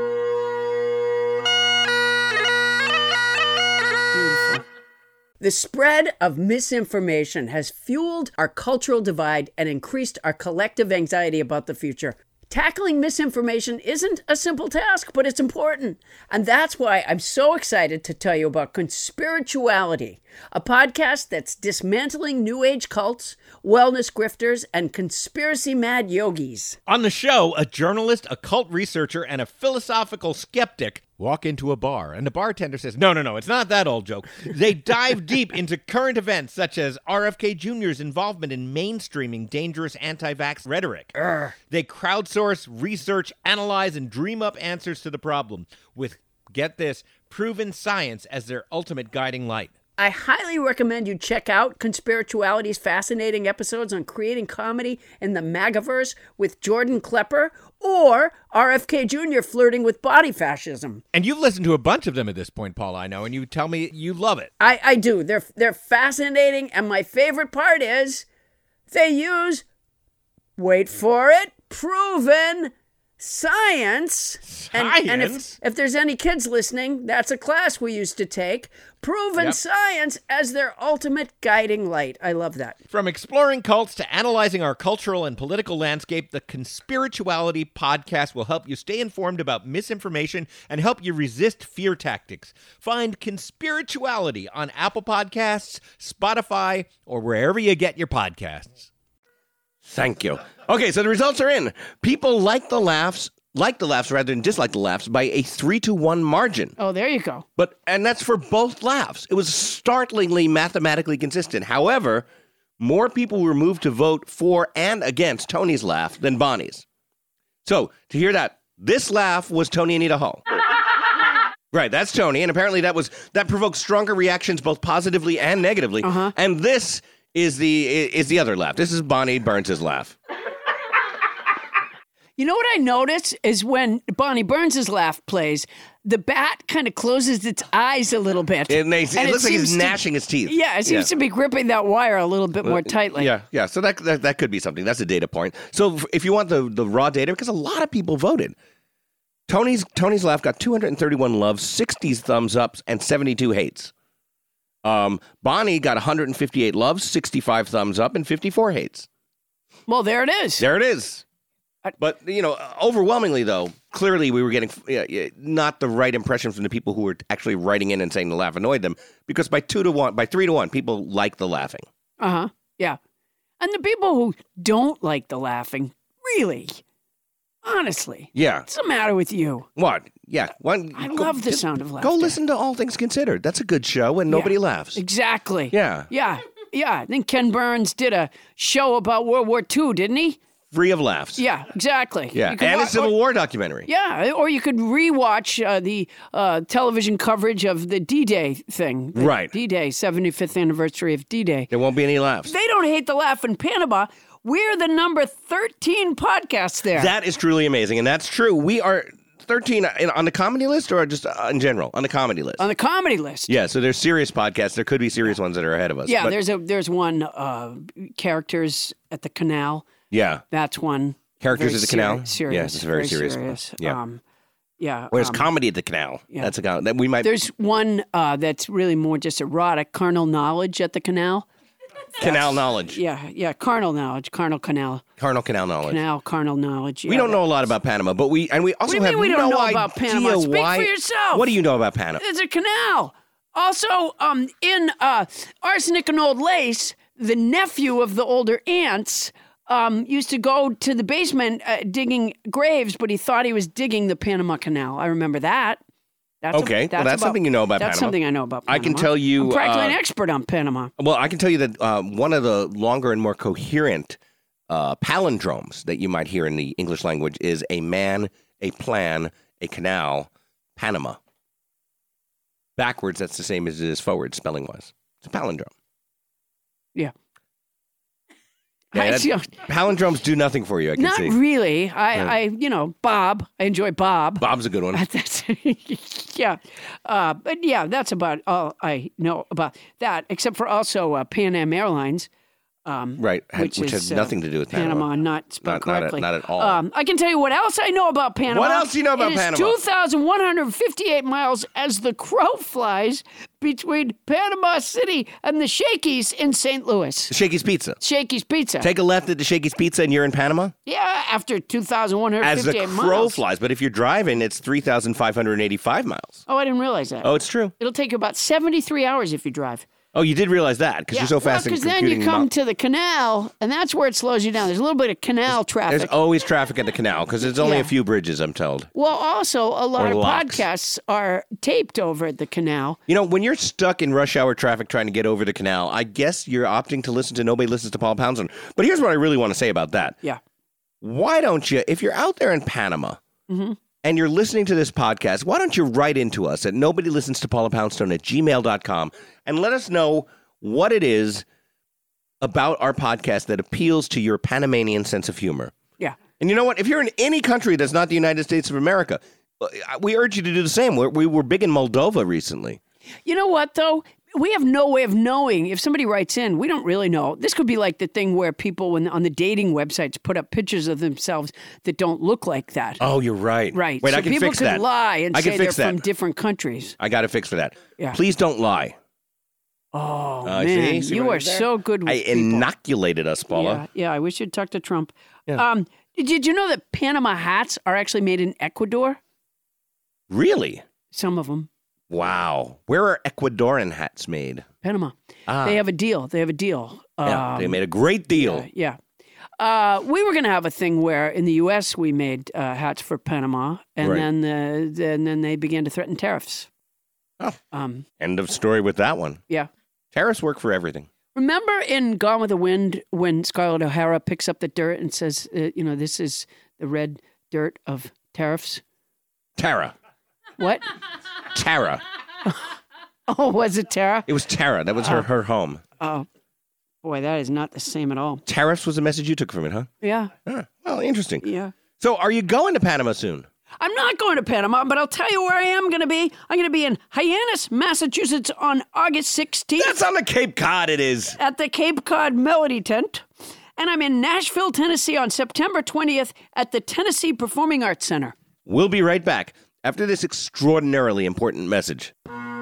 The spread of misinformation has fueled our cultural divide and increased our collective anxiety about the future. Tackling misinformation isn't a simple task, but it's important. And that's why I'm so excited to tell you about Conspirituality, a podcast that's dismantling New Age cults, wellness grifters, and conspiracy-mad yogis.
On the show, a journalist, a cult researcher, and a philosophical skeptic walk into a bar, and the bartender says, no, it's not that old joke. They dive deep into current events, such as RFK Jr.'s involvement in mainstreaming dangerous anti-vax rhetoric. They crowdsource, research, analyze, and dream up answers to the problem with, get this, proven science as their ultimate guiding light.
I highly recommend you check out Conspirituality's fascinating episodes on creating comedy in the MAGAverse with Jordan Klepper or RFK Jr. flirting with body fascism.
And you've listened to a bunch of them at this point, Paula, I know, and you tell me you love it.
I do. They're fascinating, and my favorite part is they use, wait for it, proven science. And if there's any kids listening, that's a class we used to take. Proven science as their ultimate guiding light. I love that.
From exploring cults to analyzing our cultural and political landscape, the Conspirituality podcast will help you stay informed about misinformation and help you resist fear tactics. Find Conspirituality on Apple Podcasts, Spotify, or wherever you get your podcasts.
Thank you. Okay, so the results are in. People like the laughs rather than dislike the laughs by a 3-1 margin.
Oh, there you go.
And that's for both laughs. It was startlingly mathematically consistent. However, more people were moved to vote for and against Tony's laugh than Bonnie's. So, to hear that, this laugh was Tony Anita Hall. Right, that's Tony, and apparently that provoked stronger reactions both positively and negatively. And this is the other laugh. This is Bonnie Burns' laugh.
You know what I notice is when Bonnie Burns' laugh plays, the bat kind of closes its eyes a little bit.
It looks like he's gnashing his teeth.
Yeah, it seems to be gripping that wire a little bit more tightly.
Yeah. So that could be something. That's a data point. So if you want the raw data, because a lot of people voted, Tony's laugh got 231 loves, 60 thumbs ups, and 72 hates. Bonnie got 158 loves, 65 thumbs up, and 54 hates.
Well, there it is.
There it is. But, overwhelmingly, though, clearly we were getting not the right impression from the people who were actually writing in and saying the laugh annoyed them, because by 3-1, people like the laughing.
Yeah. And the people who don't like the laughing, really, honestly.
Yeah.
What's the matter with you?
What? Yeah.
I love the sound of laughter.
Go listen to All Things Considered. That's a good show when nobody laughs.
Exactly.
Yeah.
Yeah. I think Ken Burns did a show about World War II, didn't he?
Free of laughs.
Yeah, exactly.
Yeah, and a Civil War documentary.
Yeah, or you could rewatch the television coverage of the D-Day thing.
Right.
D-Day, 75th anniversary of D-Day.
There won't be any laughs.
They don't hate the laugh in Panama. We're the number 13 podcast there.
That is truly amazing, and that's true. We are 13 on the comedy list or just in general? On the comedy list.
On the comedy list.
Yeah, so there's serious podcasts. There could be serious ones that are ahead of us.
Yeah, there's one, Characters at the Canal.
Yeah.
That's one.
Characters at the Canal?
Serious.
Yeah, it's very serious.
Yeah.
Whereas Comedy at the Canal.
Yeah.
That's a that we might.
There's one that's really more just erotic, Carnal Knowledge at the Canal.
Canal Knowledge.
Yeah, Carnal Knowledge, Carnal Canal.
Carnal Canal Knowledge.
Carnal Knowledge. Yeah,
we don't know a lot about Panama, but we also
what do you
have
mean we don't know
idea
about Panama? Speak
why.
for yourself.
What do you know about Panama?
It's a canal. Also, in Arsenic and Old Lace, the nephew of the older aunts used to go to the basement digging graves, but he thought he was digging the Panama Canal. I remember that.
That's something you know about Panama.
That's something I know about Panama.
I can tell you...
I'm practically an expert on Panama.
Well, I can tell you that one of the longer and more coherent palindromes that you might hear in the English language is a man, a plan, a canal, Panama. Backwards, that's the same as it is forward, spelling-wise. It's a palindrome.
Yeah.
Palindromes do nothing for you, I can see.
Not really. Bob. I enjoy Bob.
Bob's a good one.
Yeah. But yeah, that's about all I know about that, except for also Pan Am Airlines.
Right, which has nothing to do with
Panama. Not spelled correctly.
Not at all.
I can tell you what else I know about Panama.
What else do you know about
Panama?
Panama?
2,158 miles as the crow flies between Panama City and the Shakey's in St. Louis.
Shakey's Pizza.
Shakey's Pizza.
Take a left at the Shakey's Pizza and you're in Panama?
Yeah, after 2,158 miles.
As the crow flies. But if you're driving, it's 3,585 miles.
Oh, I didn't realize that.
Oh, it's true.
It'll take you about 73 hours if you drive.
Oh, you did realize that because you're so fast in computing.
Because then you come to the canal, and that's where it slows you down. There's a little bit of canal traffic.
There's always traffic at the canal because there's only a few bridges, I'm told.
Well, also, a lot
Or
of
locks.
podcasts are taped over at the canal.
You know, when you're stuck in rush hour traffic trying to get over the canal, I guess you're opting to listen to Nobody Listens to Paula Poundstone. But here's what I really want to say about that.
Yeah.
Why don't you, if you're out there in Panama, and you're listening to this podcast, why don't you write into us at nobodylistens-to-paula-poundstone@gmail.com and let us know what it is about our podcast that appeals to your Panamanian sense of humor.
Yeah.
And you know what? If you're in any country that's not the United States of America, we urge you to do the same. We were big in Moldova recently.
You know what, though? We have no way of knowing. If somebody writes in, we don't really know. This could be like the thing where people on the dating websites put up pictures of themselves that don't look like that.
Oh, you're right.
Right.
Wait,
so
I can
people
fix
could
that.
lie and
I can
say
fix
they're
that.
from different countries.
I got a fix for that.
Yeah.
Please don't lie.
Oh, man.
See
you
what I
are
did there?
so good with people.
Inoculated us, Paula.
Yeah, I wish you'd talk to Trump.
Yeah.
Did you know that Panama hats are actually made in Ecuador?
Really?
Some of them.
Wow. Where are Ecuadorian hats made?
Panama. They have a deal.
Yeah, they made a great deal.
Yeah. We were going to have a thing where in the U.S. we made hats for Panama, and then they began to threaten tariffs.
Oh. End of story with that one.
Yeah.
Tariffs work for everything.
Remember in Gone with the Wind when Scarlett O'Hara picks up the dirt and says, this is the red dirt of tariffs?
Tara.
What?
Tara.
Oh, was it Tara?
It was Tara. That was her home.
Oh, boy, that is not the same at all.
Tariffs was the message you took from it, huh?
Yeah.
Well, interesting.
Yeah.
So are you going to Panama soon?
I'm not going to Panama, but I'll tell you where I am going to be. I'm going to be in Hyannis, Massachusetts on August 16th.
That's on the Cape Cod, it is.
At the Cape Cod Melody Tent. And I'm in Nashville, Tennessee on September 20th at the Tennessee Performing Arts Center.
We'll be right back after this extraordinarily important message.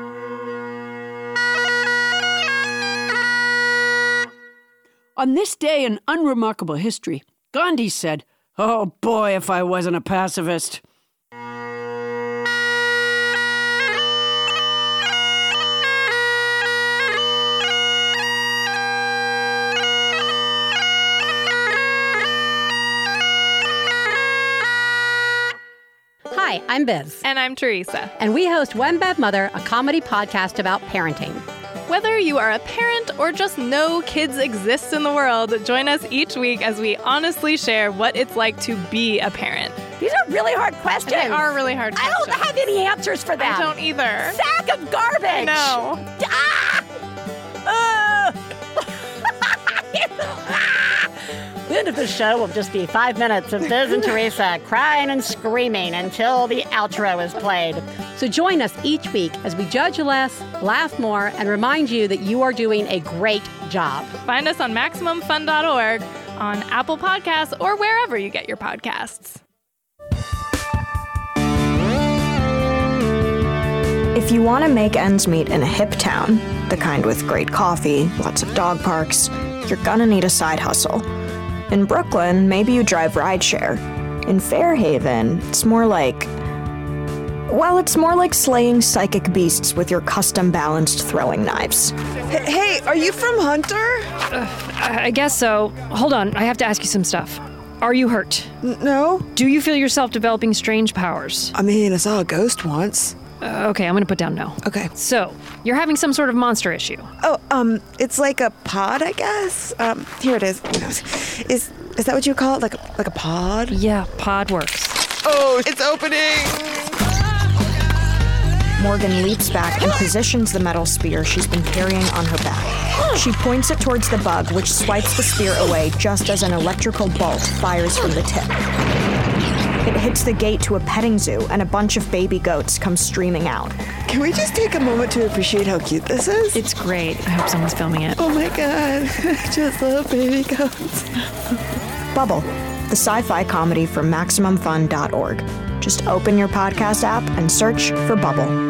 On this day in unremarkable history, Gandhi said, "Oh boy, if I wasn't a pacifist."
Hi, I'm Biz.
And I'm Teresa.
And we host One Bad Mother, a comedy podcast about parenting.
Whether you are a parent or just know kids exist in the world, join us each week as we honestly share what it's like to be a parent.
These are really hard questions.
They are really hard questions.
I don't have any answers for them.
I don't either.
Sack of garbage.
I know.
The end of the show will just be 5 minutes of Biz and Teresa crying and screaming until the outro is played.
So join us each week as we judge less, laugh more, and remind you that you are doing a great job.
Find us on MaximumFun.org, on Apple Podcasts, or wherever you get your podcasts.
If you want to make ends meet in a hip town, the kind with great coffee, lots of dog parks, you're gonna need a side hustle. In Brooklyn, maybe you drive rideshare. In Fairhaven, it's more like slaying psychic beasts with your custom-balanced throwing knives.
Hey, are you from Hunter?
I guess so. Hold on, I have to ask you some stuff. Are you hurt?
No.
Do you feel yourself developing strange powers?
I mean, I saw a ghost once.
Okay, I'm gonna put down no.
Okay.
So, you're having some sort of monster issue.
Oh, it's like a pod, I guess. Here it is. Is that what you call it? Like a pod?
Yeah, pod works.
Oh, it's opening!
Morgan leaps back and positions the metal spear she's been carrying on her back. She points it towards the bug, which swipes the spear away just as an electrical bolt fires from the tip. It hits the gate to a petting zoo, and a bunch of baby goats come streaming out.
Can we just take a moment to appreciate how cute this is?
It's great. I hope someone's filming it.
Oh my god, I just love baby goats.
Bubble, the sci-fi comedy from MaximumFun.org. Just open your podcast app and search for Bubble.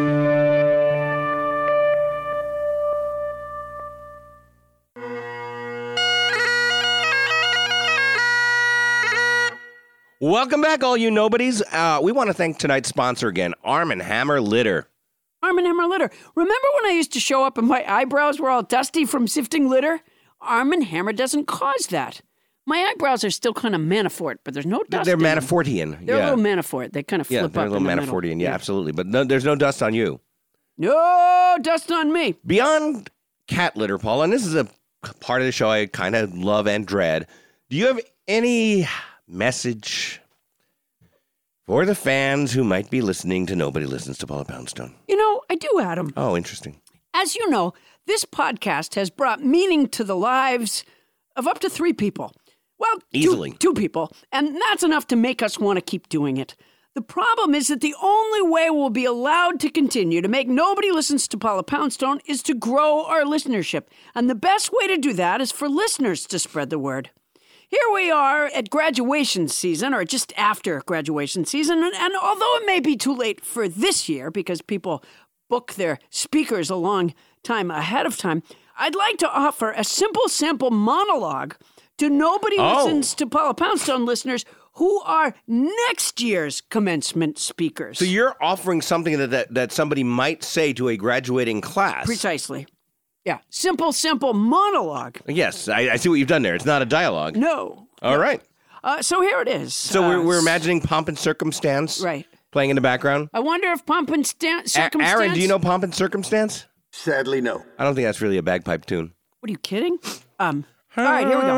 Welcome back, all you nobodies. We want to thank tonight's sponsor again, Arm & Hammer Litter.
Arm & Hammer Litter. Remember when I used to show up and my eyebrows were all dusty from sifting litter? Arm & Hammer doesn't cause that. My eyebrows are still kind of Manafort, but there's no dust.
They're
in them.
Manafortian.
They're a little Manafort. They kind of flip up.
They're a little Manafortian. Yeah, absolutely. But there's no dust on you.
No dust on me.
Beyond cat litter, Paula, and this is a part of the show I kind of love and dread. Do you have any message for the fans who might be listening to Nobody Listens to Paula Poundstone?
You know, I do, Adam.
Oh, interesting.
As you know, this podcast has brought meaning to the lives of up to 3 people. Well,
easily.
Two people. And that's enough to make us want to keep doing it. The problem is that the only way we'll be allowed to continue to make Nobody Listens to Paula Poundstone is to grow our listenership. And the best way to do that is for listeners to spread the word. Here we are at graduation season, or just after graduation season, and although it may be too late for this year because people book their speakers a long time ahead of time, I'd like to offer a simple sample monologue to Nobody Listens to Paula Poundstone listeners who are next year's commencement speakers.
So you're offering something that somebody might say to a graduating class.
Precisely. Yeah, simple monologue.
Yes, I see what you've done there. It's not a dialogue.
No.
All right.
So here it is.
So we're imagining Pomp and Circumstance playing in the background.
I wonder if Pomp and Circumstance...
Aaron, do you know Pomp and Circumstance?
Sadly, no.
I don't think that's really a bagpipe tune.
What are you kidding? All right, here we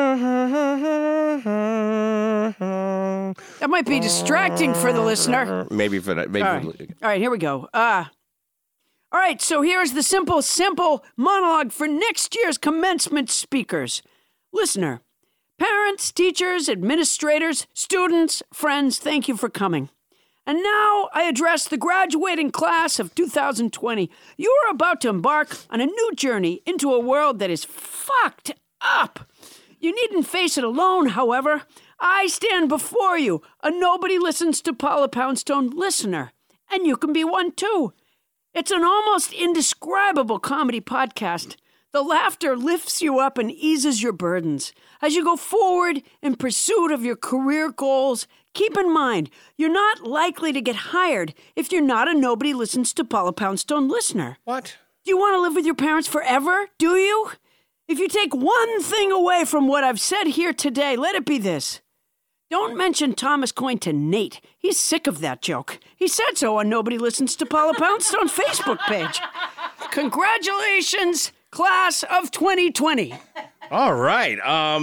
go. That might be distracting for the listener.
Maybe for that. Maybe.
All right, here we go. All right, so here's the simple monologue for next year's commencement speakers. Listener, parents, teachers, administrators, students, friends, thank you for coming. And now I address the graduating class of 2020. You are about to embark on a new journey into a world that is fucked up. You needn't face it alone, however. I stand before you, a Nobody Listens to Paula Poundstone listener, and you can be one too. It's an almost indescribable comedy podcast. The laughter lifts you up and eases your burdens. As you go forward in pursuit of your career goals, keep in mind, you're not likely to get hired if you're not a Nobody Listens to Paula Poundstone listener.
What?
Do you want to live with your parents forever? Do you? If you take one thing away from what I've said here today, let it be this. Don't mention Thomas Coyne to Nate. He's sick of that joke. He said so on Nobody Listens to Paula Poundstone Facebook page. Congratulations, class of 2020.
All right.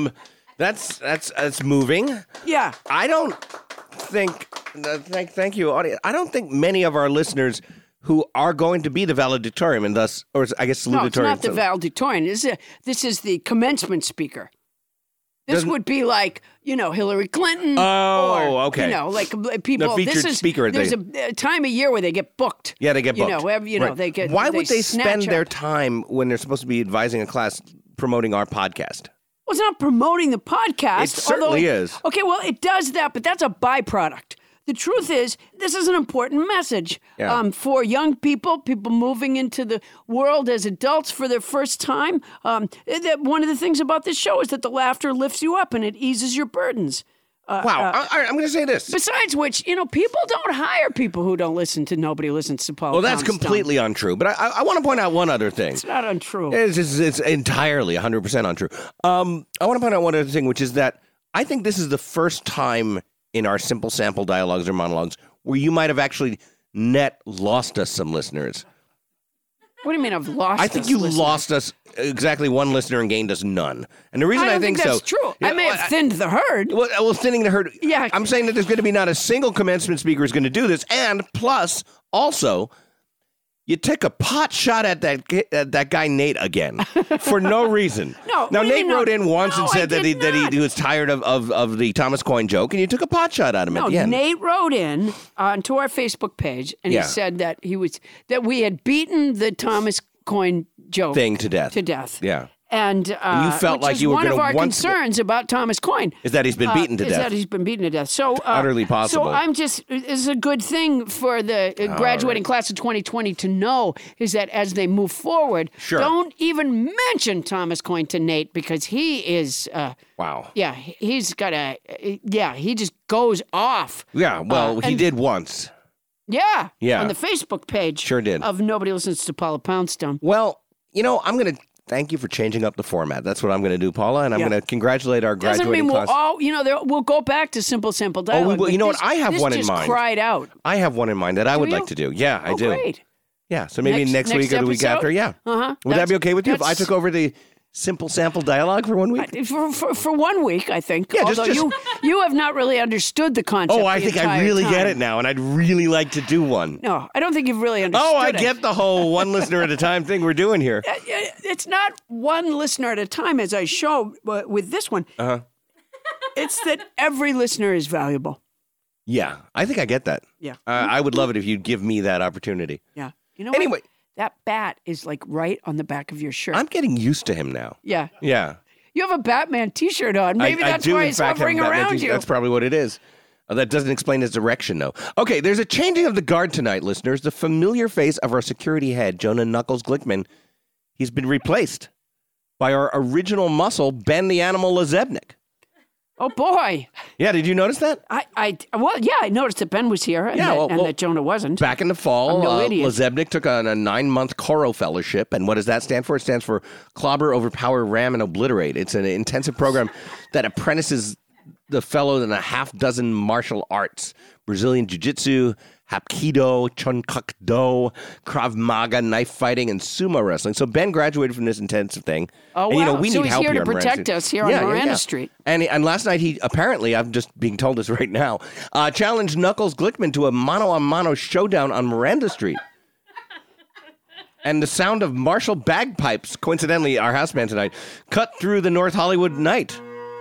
That's moving.
Yeah.
I don't think. Thank you, audience. I don't think many of our listeners who are going to be the valedictorian and thus, or I guess salutatorian.
No, it's not the valedictorian. This is the commencement speaker. This would be like, Hillary Clinton.
Oh, okay.
Like people.
The featured speaker.
There's a time of year where they get booked.
Yeah, they get booked.
Right. They get.
Why would they spend their time when they're supposed to be advising a class promoting our podcast?
Well, it's not promoting the podcast.
It certainly is.
Okay, well, it does that, but that's a byproduct. The truth is, this is an important message for young people moving into the world as adults for their first time. One of the things about this show is that the laughter lifts you up and it eases your burdens.
Wow. I'm going to say this.
Besides which, people don't hire people who don't listen to Nobody Listens to Paula
Well, that's
Poundstone.
Completely untrue. But I want to point out one other thing.
It's not untrue.
It's entirely 100% untrue. I want to point out one other thing, which is that I think this is the first time in our simple sample dialogues or monologues where you might have actually lost us some listeners.
What do you mean I've lost
I think you lost us exactly one listener and gained us none. And the reason I think
that's true. I may have thinned the herd.
Well, thinning the herd.
Yeah.
I'm saying that there's going to be not a single commencement speaker is going to do this. And plus, also, You took a pot shot at that guy Nate again for no reason. Now Nate wrote in once and said that he was tired of the Thomas Coyne joke, and you took a pot shot at him at the end.
Nate wrote in onto our Facebook page, and he said that we had beaten the Thomas Coyne joke
thing to death.
Yeah. And
you felt like you were going to
one of our concerns about Thomas Coyne
is that he's been beaten to death. So
utterly
possible.
So it's a good thing for the graduating class of 2020 to know is that as they move forward, don't even mention Thomas Coyne to Nate because he is
wow.
Yeah, he's got he just goes off.
Yeah, well, he did once.
Yeah.
Yeah.
On the Facebook page.
Sure did.
Of Nobody Listens to Paula Poundstone.
Well, I'm going to thank you for changing up the format. That's what I'm going to do, Paula, and I'm going to congratulate our graduating class.
We'll go back to simple sample dialogue.
Oh, we will. You know what? I have one in mind.
This just cried out.
I have one in mind that I would like to do. Yeah, I do.
Great.
Yeah, so maybe next week or the week after. Yeah.
Uh-huh.
Would that be okay with you if I took over the simple sample dialogue for 1 week?
For 1 week, I think.
Yeah,
although you have not really understood the concept.
Oh, I think I really get it now, and I'd really like to do one.
No, I don't think you've really understood it.
Oh, I get the whole one listener at a time thing we're doing here.
It's not one listener at a time, as I show with this one.
Uh-huh.
It's that every listener is valuable.
Yeah, I think I get that.
Yeah.
I would love it if you'd give me that opportunity.
Yeah. You know
anyway.
What? That bat is like right on the back of your shirt.
I'm getting used to him now.
Yeah.
Yeah.
You have a Batman t-shirt on. Maybe that's why he's hovering around you.
That's probably what it is. That doesn't explain his direction, though. Okay, there's a changing of the guard tonight, listeners. The familiar face of our security head, Jonah Knuckles Glickman, he's been replaced by our original muscle, Ben the Animal Lezebnik.
Oh, boy.
Yeah, did you notice that?
I noticed that Ben was here and, that Jonah wasn't.
Back in the fall,
idiot.
Lezebnik took on a 9-month Coro Fellowship. And what does that stand for? It stands for Clobber, Overpower, Ram, and Obliterate. It's an intensive program that apprentices the fellow in a half dozen martial arts: Brazilian Jiu-Jitsu, Hapkido, Chun-Kuk-Do, Krav Maga, knife fighting, and sumo wrestling. So Ben graduated from this intensive thing.
Oh,
and,
wow.
we need help
here
here
to protect us here on Miranda Street.
And last night he apparently, I'm just being told this right now, challenged Knuckles Glickman to a mano-a-mano showdown on Miranda Street. And the sound of martial bagpipes, coincidentally our house band tonight, cut through the North Hollywood night.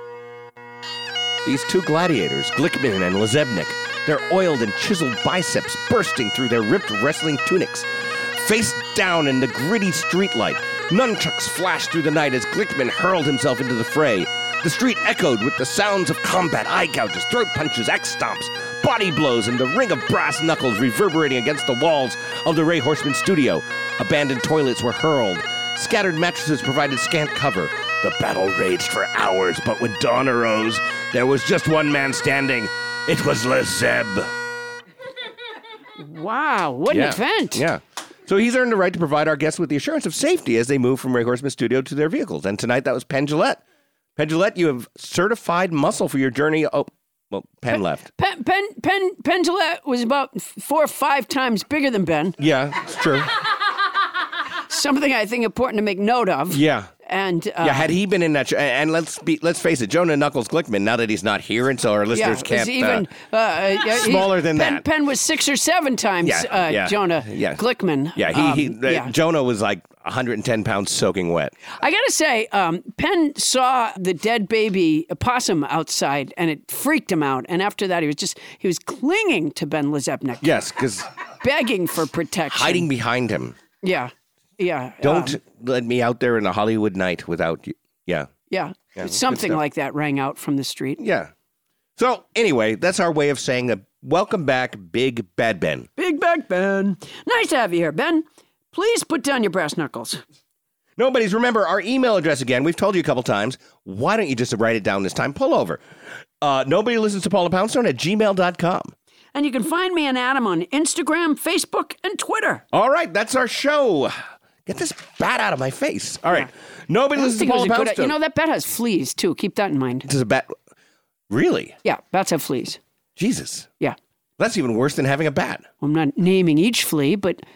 These two gladiators, Glickman and Lezebnik, their oiled and chiseled biceps bursting through their ripped wrestling tunics. Face down in the gritty streetlight, nunchucks flashed through the night as Glickman hurled himself into the fray. The street echoed with the sounds of combat, eye gouges, throat punches, axe stomps, body blows, and the ring of brass knuckles reverberating against the walls of the Ray Horseman studio. Abandoned toilets were hurled. Scattered mattresses provided scant cover. The battle raged for hours, but when dawn arose, there was just one man standing. It was Lezeb.
Wow, what an event.
Yeah. So he's earned the right to provide our guests with the assurance of safety as they move from Ray Horseman Studio to their vehicles. And tonight that was Penn Jillette. Penn Jillette, you have certified muscle for your journey. Oh, well, Penn left.
Penn Jillette was about 4 or 5 times bigger than Ben.
Yeah, it's true.
Something I think important to make note of.
Yeah.
And
had he been in that, and let's face it, Jonah Knuckles Glickman. Now that he's not here, and so our listeners can't.
Even
smaller than that.
Penn was 6 or 7 times Jonah Glickman.
Yeah, Jonah was like 110 pounds soaking wet.
I gotta say, Penn saw the dead baby opossum outside, and it freaked him out. And after that, he was clinging to Ben Lezebnik.
Yes, because
begging for protection,
hiding behind him.
Yeah. Yeah.
Don't let me out there in a Hollywood night without you. Yeah.
Yeah. Something like that rang out from the street.
Yeah. So anyway, that's our way of saying welcome back, Big Bad Ben.
Big Bad Ben. Nice to have you here, Ben. Please put down your brass knuckles.
Nobody's remember our email address again. We've told you a couple times. Why don't you just write it down this time? Pull over. Nobody listens to Paula Poundstone at gmail.com.
And you can find me and Adam on Instagram, Facebook, and Twitter.
All right, that's our show. Get this bat out of my face. All right. Nobody listens to Paula Poundstone.
You know, that bat has fleas, too. Keep that in mind.
Does a bat... Really?
Yeah, bats have fleas.
Jesus.
Yeah.
That's even worse than having a bat.
I'm not naming each flea, but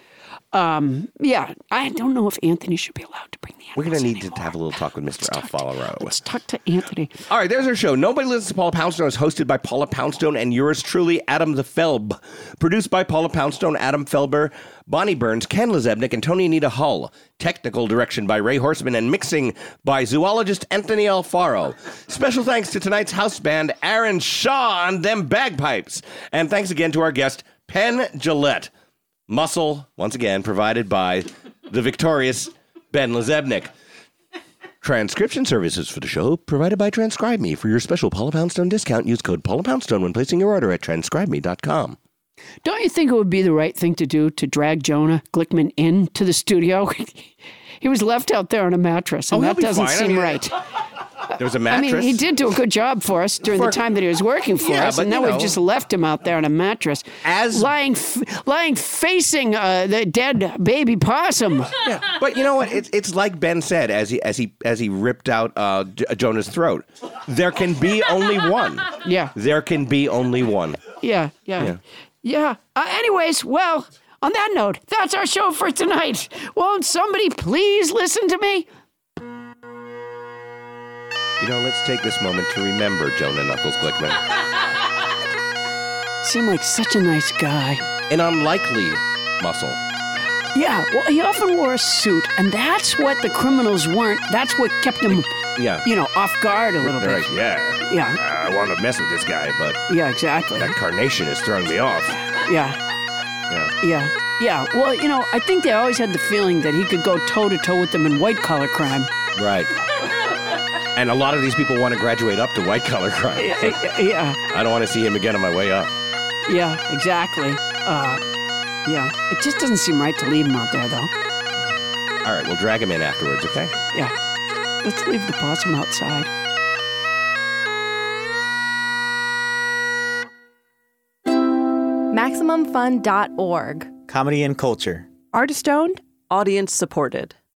Yeah, I don't know if Anthony should be allowed to bring the animals.
We're going to need to have a little talk with Mr. Alfaro.
Let's talk to Anthony.
All right, there's our show. Nobody Listens to Paula Poundstone is hosted by Paula Poundstone and yours truly, Adam the Felb. Produced by Paula Poundstone, Adam Felber, Bonnie Burns, Ken Lezebnik, and Tony Anita Hull. Technical direction by Ray Horseman and mixing by zoologist Anthony Alfaro. Special thanks to tonight's house band, Aaron Shaw on them bagpipes. And thanks again to our guest, Penn Jillette. Muscle, once again, provided by the victorious Ben Lezebnik. Transcription services for the show provided by Transcribe Me. For your special Paula Poundstone discount, use code Paula Poundstone when placing your order at transcribeme.com.
Don't you think it would be the right thing to do to drag Jonah Glickman into the studio? He was left out there on a mattress, and that doesn't seem right.
There was a mattress.
I mean, he did do a good job for us during the time that he was working for us, and now we've just left him out there on a mattress, lying facing the dead baby possum.
Yeah, but you know what? It's like Ben said as he ripped out Jonah's throat. There can be only one.
Yeah.
There can be only one.
Yeah. Anyways, well, on that note, that's our show for tonight. Won't somebody please listen to me?
You know, let's take this moment to remember Jonah Knuckles Glickman.
Seemed like such a nice guy.
An unlikely muscle.
Yeah, well, he often wore a suit, and that's what the criminals weren't. That's what kept him, off guard a little bit.
Like,
Yeah.
I want to mess with this guy, but
yeah, exactly.
That carnation is throwing me off.
Yeah. Well, I think they always had the feeling that he could go toe-to-toe with them in white-collar crime.
Right. And a lot of these people want to graduate up to white-collar crime.
Yeah.
I don't want to see him again on my way up.
Yeah, exactly. It just doesn't seem right to leave him out there, though.
All right, we'll drag him in afterwards, okay?
Yeah. Let's leave the possum outside.
MaximumFun.org.
Comedy and culture.
Artist-owned, audience-supported.